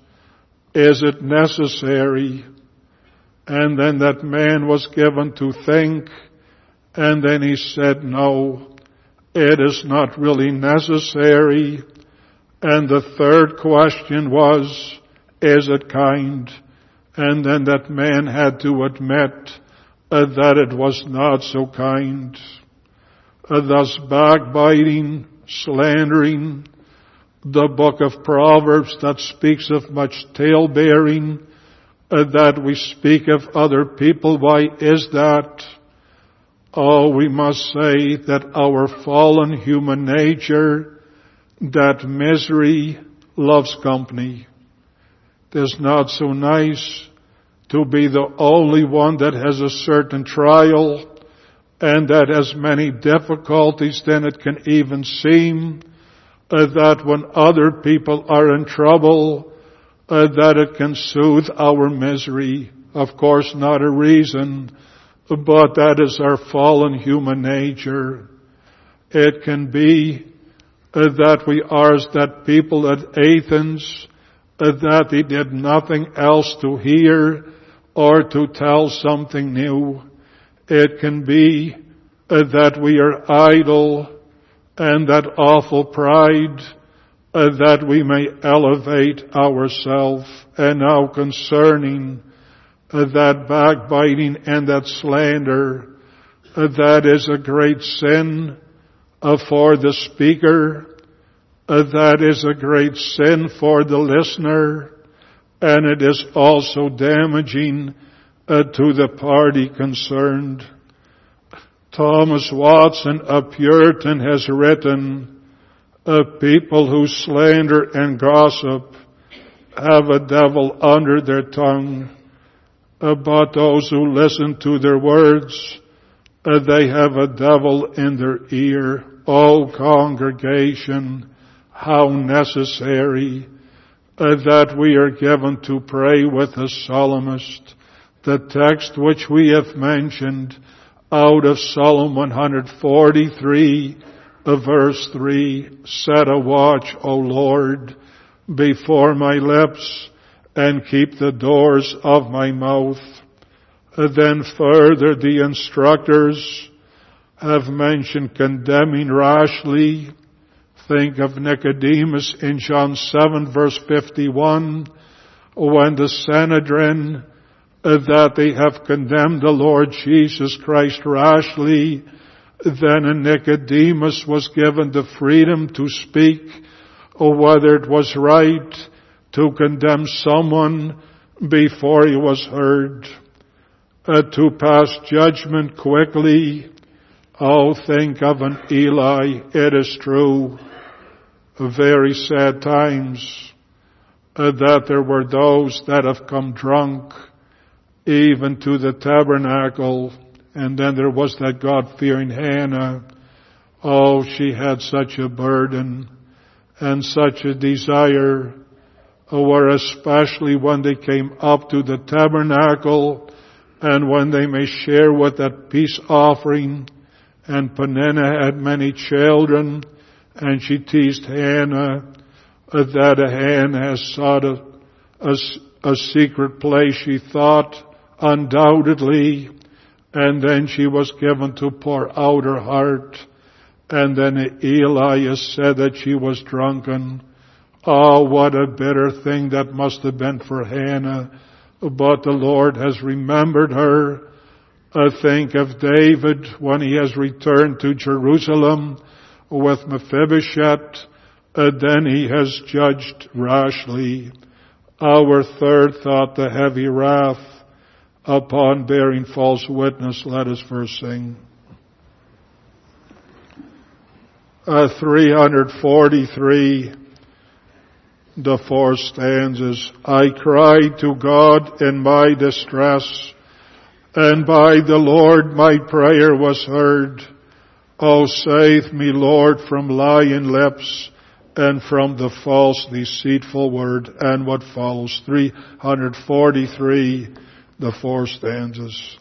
is it necessary? And then that man was given to think, and then he said, no. It is not really necessary. And the third question was, is it kind? And then that man had to admit uh, that it was not so kind. Uh, thus backbiting, slandering, the book of Proverbs that speaks of much tale-bearing, uh, that we speak of other people. Why is that? Oh, we must say that our fallen human nature, that misery loves company. It is not so nice to be the only one that has a certain trial and that has many difficulties than it can even seem, uh, that when other people are in trouble, uh, that it can soothe our misery. Of course, not a reason, but that is our fallen human nature. It can be uh, that we are as that people at Athens, uh, that they did nothing else to hear or to tell something new. It can be uh, that we are idle and that awful pride, uh, that we may elevate ourselves. And now concerning Uh, that backbiting and that slander, uh, that is a great sin uh, for the speaker. Uh, that is a great sin for the listener. And it is also damaging uh, to the party concerned. Thomas Watson, a Puritan, has written, "A people who slander and gossip have a devil under their tongue, but those who listen to their words, they have a devil in their ear." O congregation, how necessary that we are given to pray with the psalmist. The text which we have mentioned out of Psalm one forty-three, verse three, "Set a watch, O Lord, before my lips, and keep the doors of my mouth." Then further, the instructors have mentioned condemning rashly. Think of Nicodemus in John seven, verse fifty-one, when the Sanhedrin, that they have condemned the Lord Jesus Christ rashly, then Nicodemus was given the freedom to speak whether it was right to condemn someone before he was heard. Uh, to pass judgment quickly. Oh, think of an Eli. It is true. Very sad times uh, that there were those that have come drunk even to the tabernacle. And then there was that God-fearing Hannah. Oh, she had such a burden and such a desire, where especially when they came up to the tabernacle and when they may share with that peace offering. And Peninnah had many children, and she teased Hannah that Hannah has sought a, a, a secret place, she thought, undoubtedly, and then she was given to pour out her heart. And then Elias said that she was drunken. Oh, what a bitter thing that must have been for Hannah. But the Lord has remembered her. I think of David when he has returned to Jerusalem with Mephibosheth. And then he has judged rashly. Our third thought, the heavy wrath upon bearing false witness. Let us first sing. Uh, three forty-three, the four stanzas. I cried to God in my distress, and by the Lord my prayer was heard. O save me, Lord, from lying lips and from the false deceitful word. And what follows? three forty-three, the four stanzas.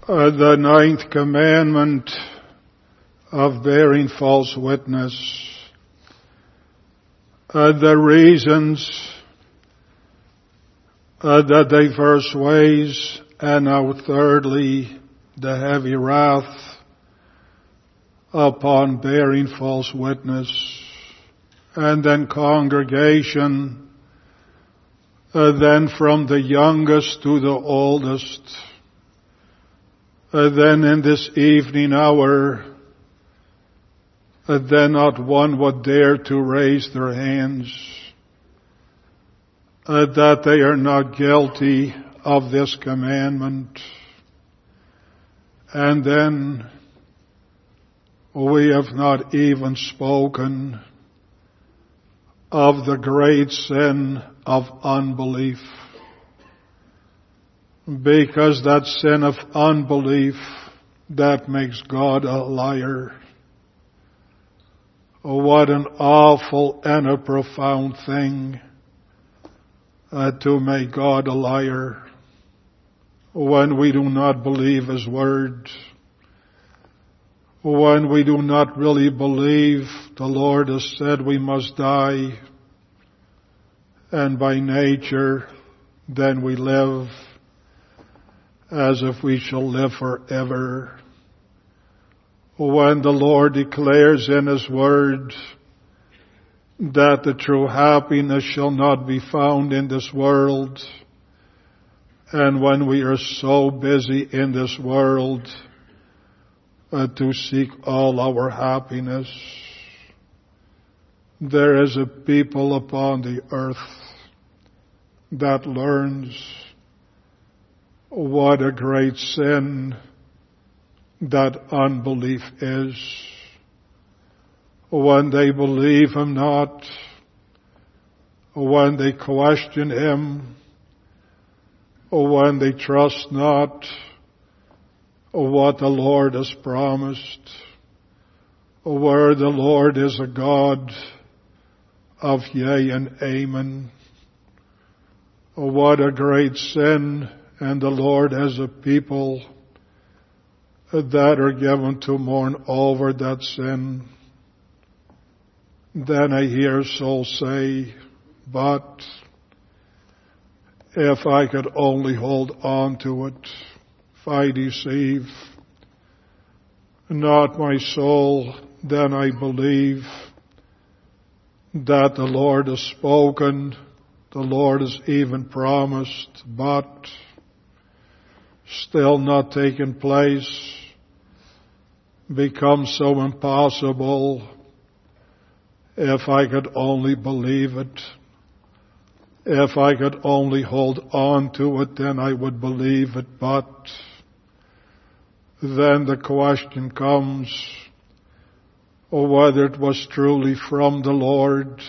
Uh, the ninth commandment of bearing false witness. Uh, the reasons, uh, the diverse ways, and now thirdly, the heavy wrath upon bearing false witness. And then congregation, uh, then from the youngest to the oldest. Uh, then in this evening hour, uh, then not one would dare to raise their hands, uh, that they are not guilty of this commandment. And then we have not even spoken of the great sin of unbelief. Because that sin of unbelief, that makes God a liar. Oh, what an awful and a profound thing uh, to make God a liar when we do not believe His word, when we do not really believe the Lord has said we must die, and by nature then we live as if we shall live forever. When the Lord declares in His word that the true happiness shall not be found in this world, and when we are so busy in this world uh, to seek all our happiness, there is a people upon the earth that learns what a great sin that unbelief is. When they believe Him not, when they question Him, when they trust not what the Lord has promised, where the Lord is a God of yea and amen. What a great sin. And the Lord has a people that are given to mourn over that sin. Then I hear souls say, but if I could only hold on to it, if I deceive not my soul, then I believe that the Lord has spoken, the Lord has even promised, but still not taken place, becomes so impossible. If I could only believe it, if I could only hold on to it, then I would believe it. But then the question comes, whether it was truly from the Lord,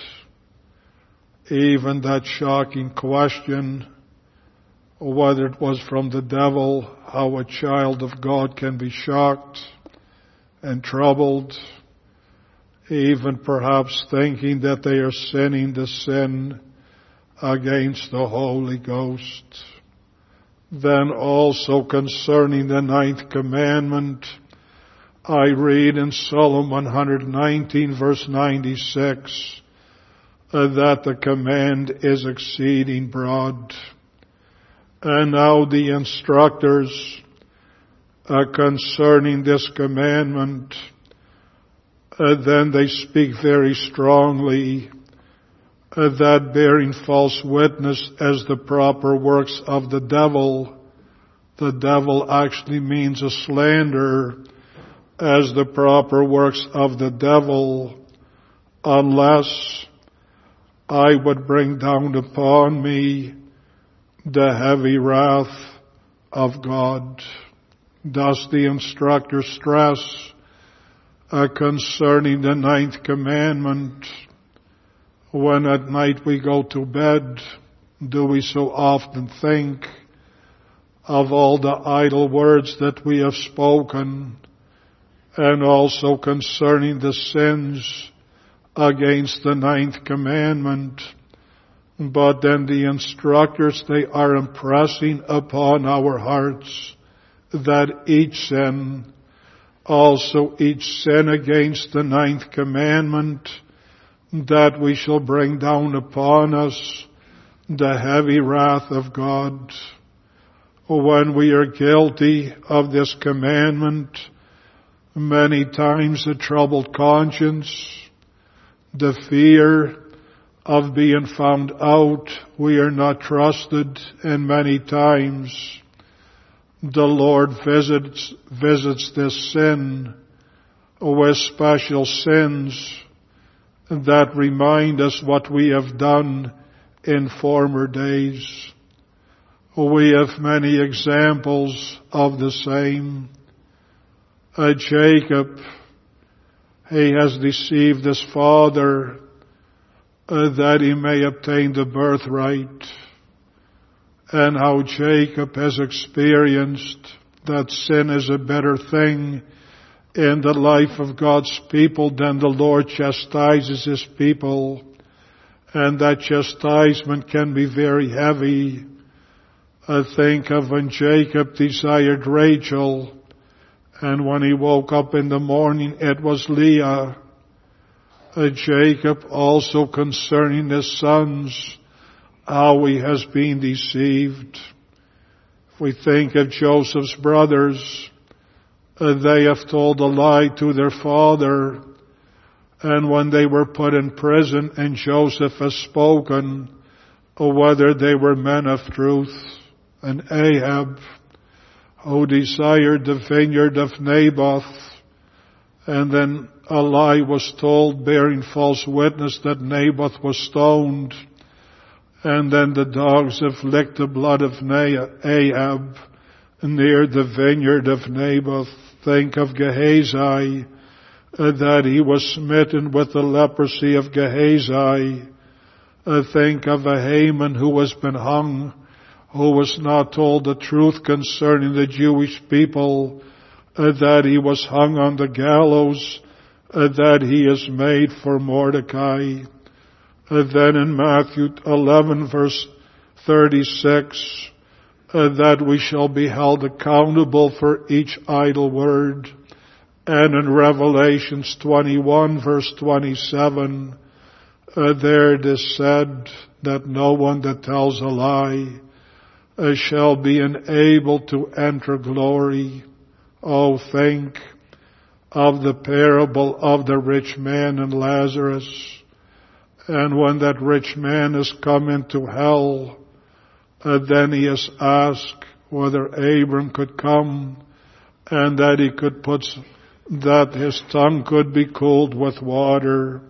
even that shocking question, whether it was from the devil, how a child of God can be shocked and troubled, even perhaps thinking that they are sinning the sin against the Holy Ghost. Then also concerning the ninth commandment, I read in Psalm one nineteen verse ninety-six uh, that the command is exceeding broad. And now the instructors uh, concerning this commandment, uh, then they speak very strongly uh, that bearing false witness as the proper works of the devil, the devil actually means a slander, as the proper works of the devil, unless I would bring down upon me the heavy wrath of God. Thus the instructor stress uh, concerning the ninth commandment. When at night we go to bed, do we so often think of all the idle words that we have spoken, and also concerning the sins against the ninth commandment? But then the instructors, they are impressing upon our hearts that each sin, also each sin against the ninth commandment, that we shall bring down upon us the heavy wrath of God. When we are guilty of this commandment, many times the troubled conscience, the fear of being found out, we are not trusted, and many times the Lord visits, visits this sin with special sins that remind us what we have done in former days. We have many examples of the same. Uh, Jacob, he has deceived his father uh, that he may obtain the birthright. And how Jacob has experienced that sin is a better thing in the life of God's people than the Lord chastises His people. And that chastisement can be very heavy. I think of when Jacob desired Rachel, and when he woke up in the morning it was Leah. Uh, Jacob also concerning his sons, how he has been deceived. If we think of Joseph's brothers, uh, they have told a lie to their father, and when they were put in prison and Joseph has spoken, uh, whether they were men of truth. And Ahab, who desired the vineyard of Naboth, and then a lie was told bearing false witness that Naboth was stoned. And then the dogs have licked the blood of Ahab near the vineyard of Naboth. Think of Gehazi, uh, that he was smitten with the leprosy of Gehazi. Uh, think of a Haman who has been hung, who was not told the truth concerning the Jewish people, uh, that he was hung on the gallows, uh, that he is made for Mordecai. Uh, then in Matthew eleven verse thirty-six, uh, that we shall be held accountable for each idle word. And in Revelations twenty-one verse twenty-seven, uh, there it is said that no one that tells a lie uh, shall be enabled to enter glory. Oh, think of the parable of the rich man and Lazarus. And when that rich man has come into hell, uh, then he is asked whether Abram could come and that he could put, that his tongue could be cooled with water.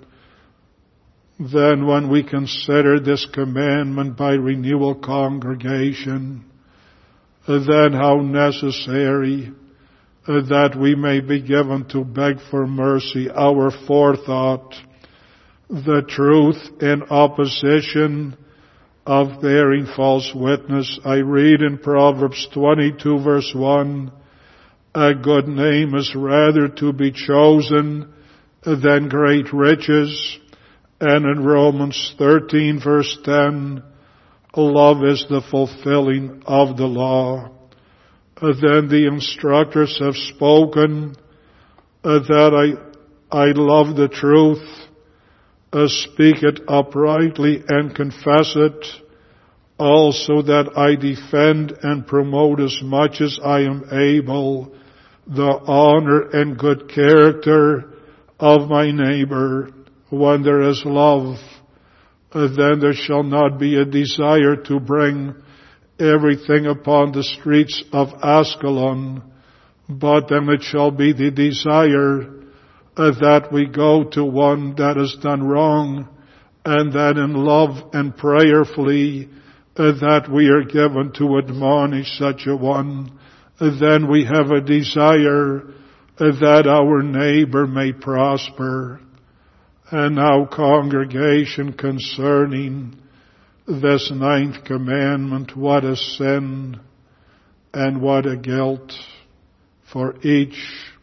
Then when we consider this commandment by renewal congregation, uh, then how necessary uh, that we may be given to beg for mercy, our forethought, the truth in opposition of bearing false witness. I read in Proverbs twenty-two verse one, a good name is rather to be chosen than great riches. And in Romans thirteen verse ten, love is the fulfilling of the law. Then the instructors have spoken that I, I love the truth. Uh, speak it uprightly and confess it, also that I defend and promote as much as I am able the honor and good character of my neighbor. When there is love, uh, then there shall not be a desire to bring everything upon the streets of Ascalon, but then it shall be the desire Uh, that we go to one that has done wrong, and that in love and prayerfully uh, that we are given to admonish such a one. Uh, then we have a desire uh, that our neighbor may prosper. And now, congregation, concerning this ninth commandment, what a sin and what a guilt for each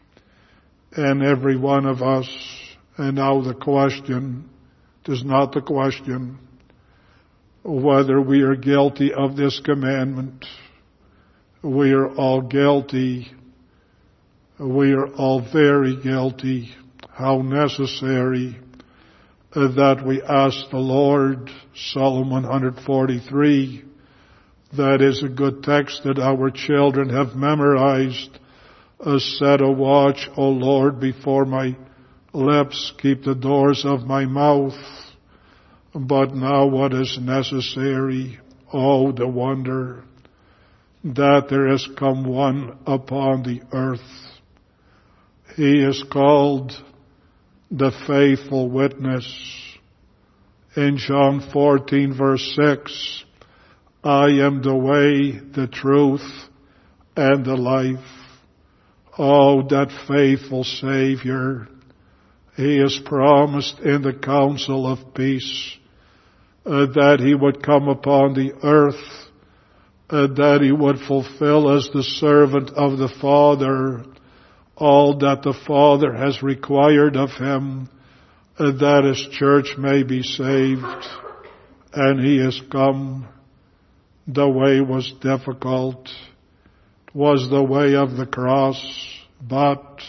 and every one of us. And now the question is not the question whether we are guilty of this commandment. We are all guilty. We are all very guilty. How necessary that we ask the Lord. Psalm one forty-three. That is a good text that our children have memorized. Set a watch, O Lord, before my lips. Keep the doors of my mouth. But now what is necessary? Oh, the wonder that there has come one upon the earth. He is called the faithful witness. In John fourteen verse six, I am the way, the truth, and the life. Oh, that faithful Savior. He is promised in the counsel of peace uh, that He would come upon the earth, uh, that He would fulfill as the servant of the Father all that the Father has required of Him, uh, that His church may be saved. And He has come. The way was difficult. It was the way of the cross, but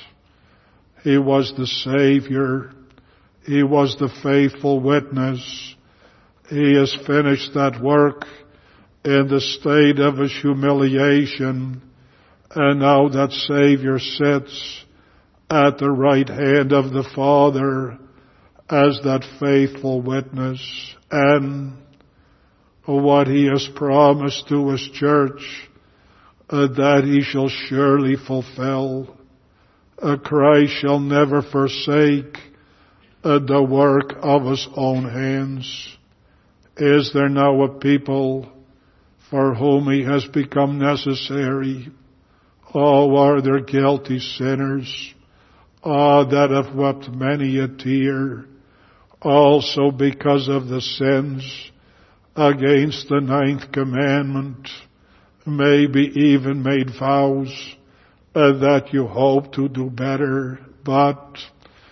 He was the Savior. He was the faithful witness. He has finished that work in the state of His humiliation. And now that Savior sits at the right hand of the Father as that faithful witness. And what He has promised to His church, uh, that He shall surely fulfill. Uh, Christ shall never forsake uh, the work of His own hands. Is there now a people for whom He has become necessary? Oh, are there guilty sinners? Ah, oh, that have wept many a tear, also because of the sins against the ninth commandment, maybe even made vows uh, that you hope to do better. But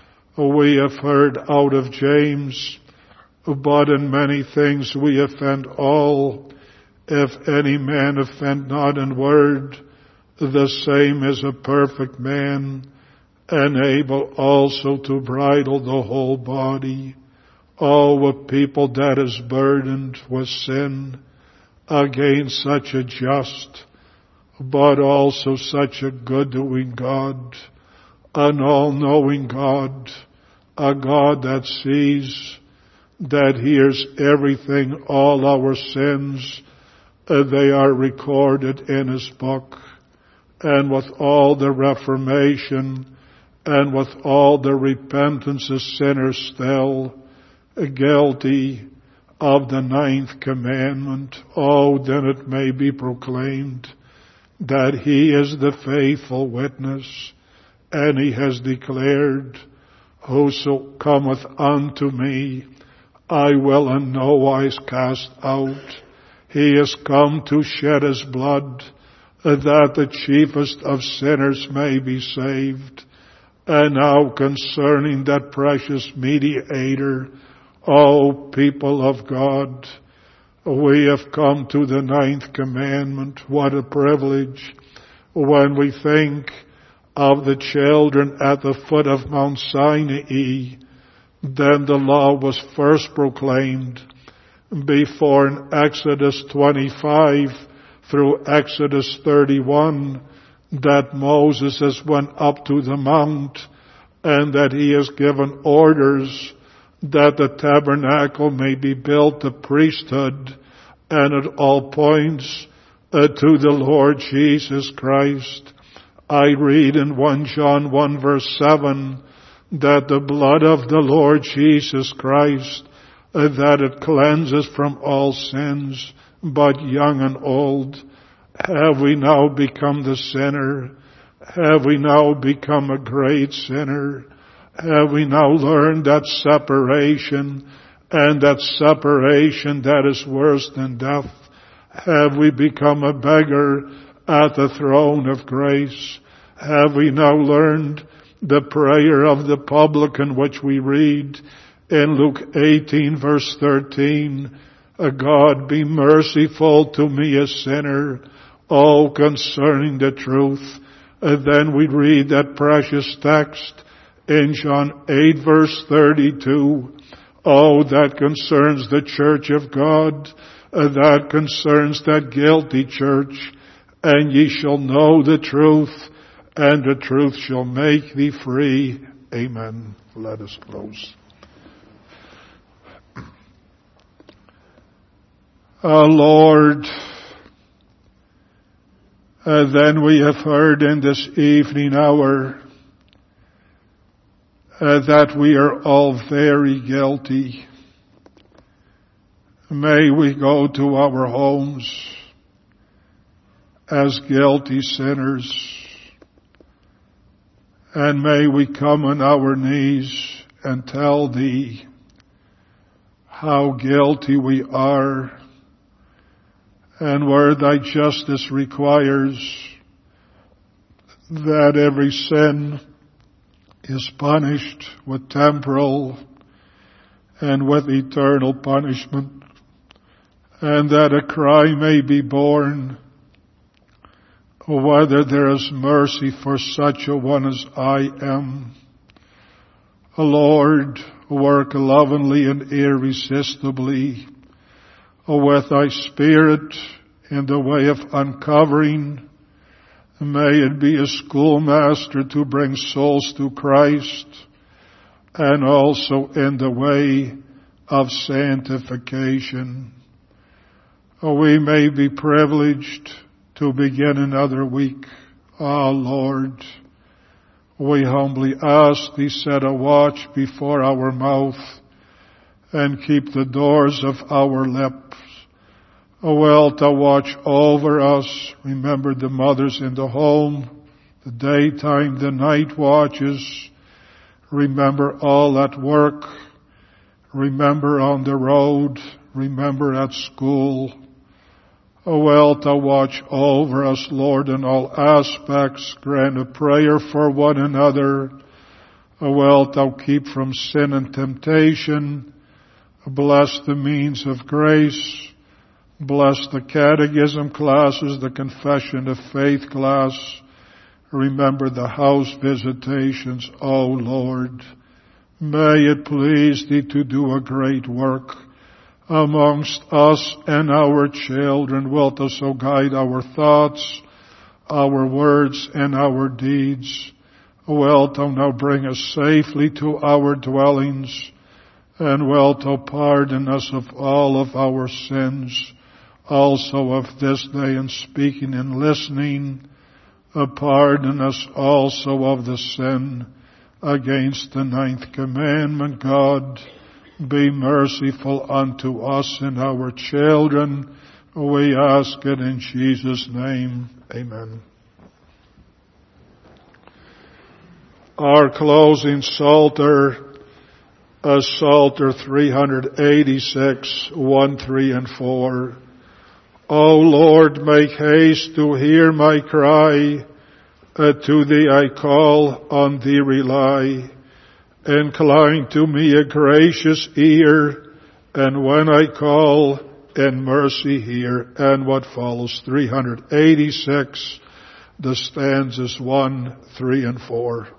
we have heard out of James, but in many things we offend all. If any man offend not in word, the same is a perfect man, and able also to bridle the whole body. Oh, a people that is burdened with sin against such a just, but also such a good-doing God, an all-knowing God, a God that sees, that hears everything, all our sins, uh, they are recorded in His book. And with all the reformation and with all the repentance of sinners still guilty of the ninth commandment, oh, then it may be proclaimed that He is the faithful witness, and He has declared, whoso cometh unto me, I will in no wise cast out. He is come to shed His blood, that the chiefest of sinners may be saved. And now concerning that precious mediator, O people of God, we have come to the ninth commandment. What a privilege when we think of the children at the foot of Mount Sinai. Then the law was first proclaimed before in Exodus twenty-five through Exodus thirty-one, that Moses has went up to the mount and that he has given orders that the tabernacle may be built, the priesthood, and it all points uh, to the Lord Jesus Christ. I read in First John one verse seven that the blood of the Lord Jesus Christ, uh, that it cleanses from all sins, but young and old. Have we now become the sinner? Have we now become a great sinner? Have we now learned that separation, and that separation that is worse than death? Have we become a beggar at the throne of grace? Have we now learned the prayer of the publican which we read in Luke eighteen verse thirteen? God, be merciful to me, a sinner. Oh, concerning the truth. And then we read that precious text in John eight verse thirty-two. Oh, that concerns the church of God. Uh, that concerns that guilty church. And ye shall know the truth, and the truth shall make thee free. Amen. Let us close. Uh, Lord, uh, then we have heard in this evening hour uh, that we are all very guilty. May we go to our homes as guilty sinners, and may we come on our knees and tell Thee how guilty we are, and where Thy justice requires that every sin is punished with temporal and with eternal punishment, and that a cry may be borne, whether there is mercy for such a one as I am. O Lord, work lovingly and irresistibly with Thy Spirit in the way of uncovering. May it be a schoolmaster to bring souls to Christ, and also in the way of sanctification. We may be privileged to begin another week. Ah, Lord, we humbly ask Thee, set a watch before our mouth and keep the doors of our lips. Oh, well, to watch over us. Remember the mothers in the home, the daytime, the night watches. Remember all at work. Remember on the road. Remember at school. Oh, well, to watch over us, Lord, in all aspects. Grant a prayer for one another. Oh, well, to keep from sin and temptation. Bless the means of grace. Bless the catechism classes, the confession of faith class. Remember the house visitations, O Lord. May it please Thee to do a great work amongst us and our children. Wilt Thou so guide our thoughts, our words, and our deeds. Wilt Thou now bring us safely to our dwellings, and wilt Thou pardon us of all of our sins, also of this day in speaking and listening. Pardon us also of the sin against the ninth commandment. God, be merciful unto us and our children. We ask it in Jesus' name. Amen. Our closing Psalter, uh, Psalter three eighty-six, one, three, and four. O Lord, make haste to hear my cry. Uh, to Thee I call, on Thee rely. Incline to me a gracious ear, and when I call, in mercy hear. And what follows, three eighty-six, the stanzas one, three, and four.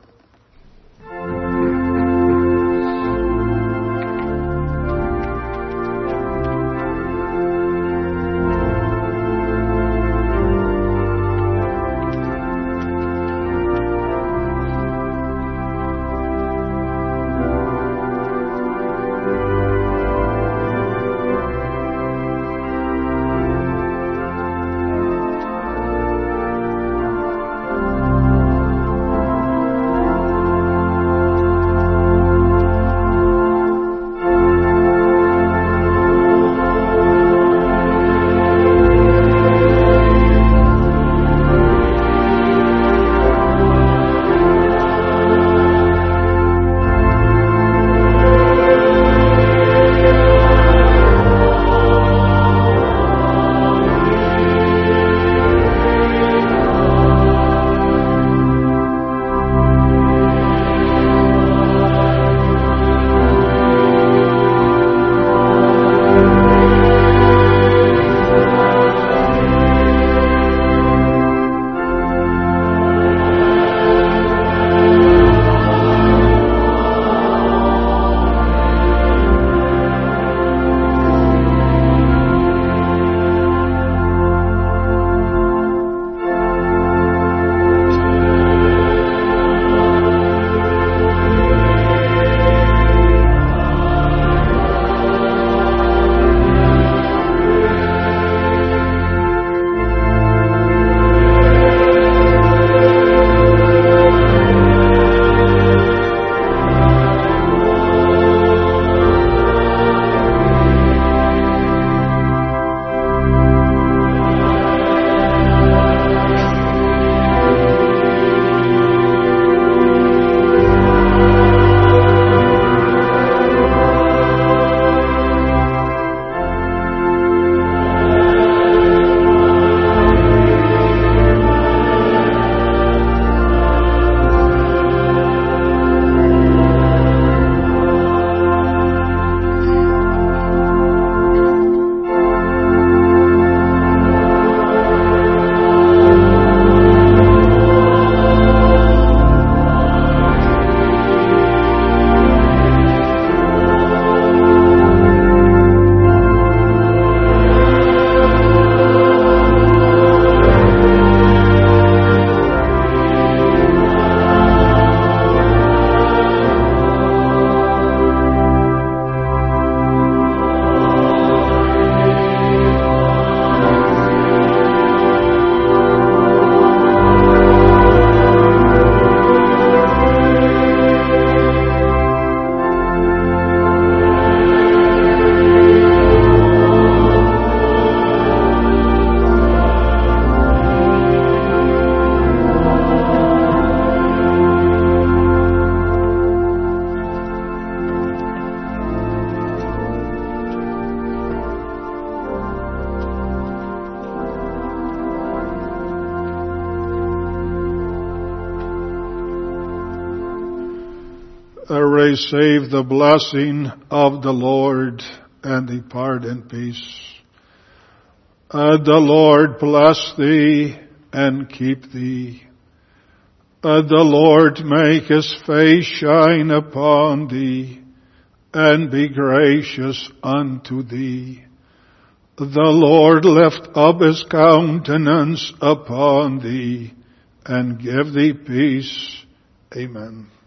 uh, receive the blessing of the Lord and depart in peace. Uh, the Lord bless thee and keep thee. Uh, the Lord make his face shine upon thee and be gracious unto thee. The Lord lift up his countenance upon thee and give thee peace. Amen.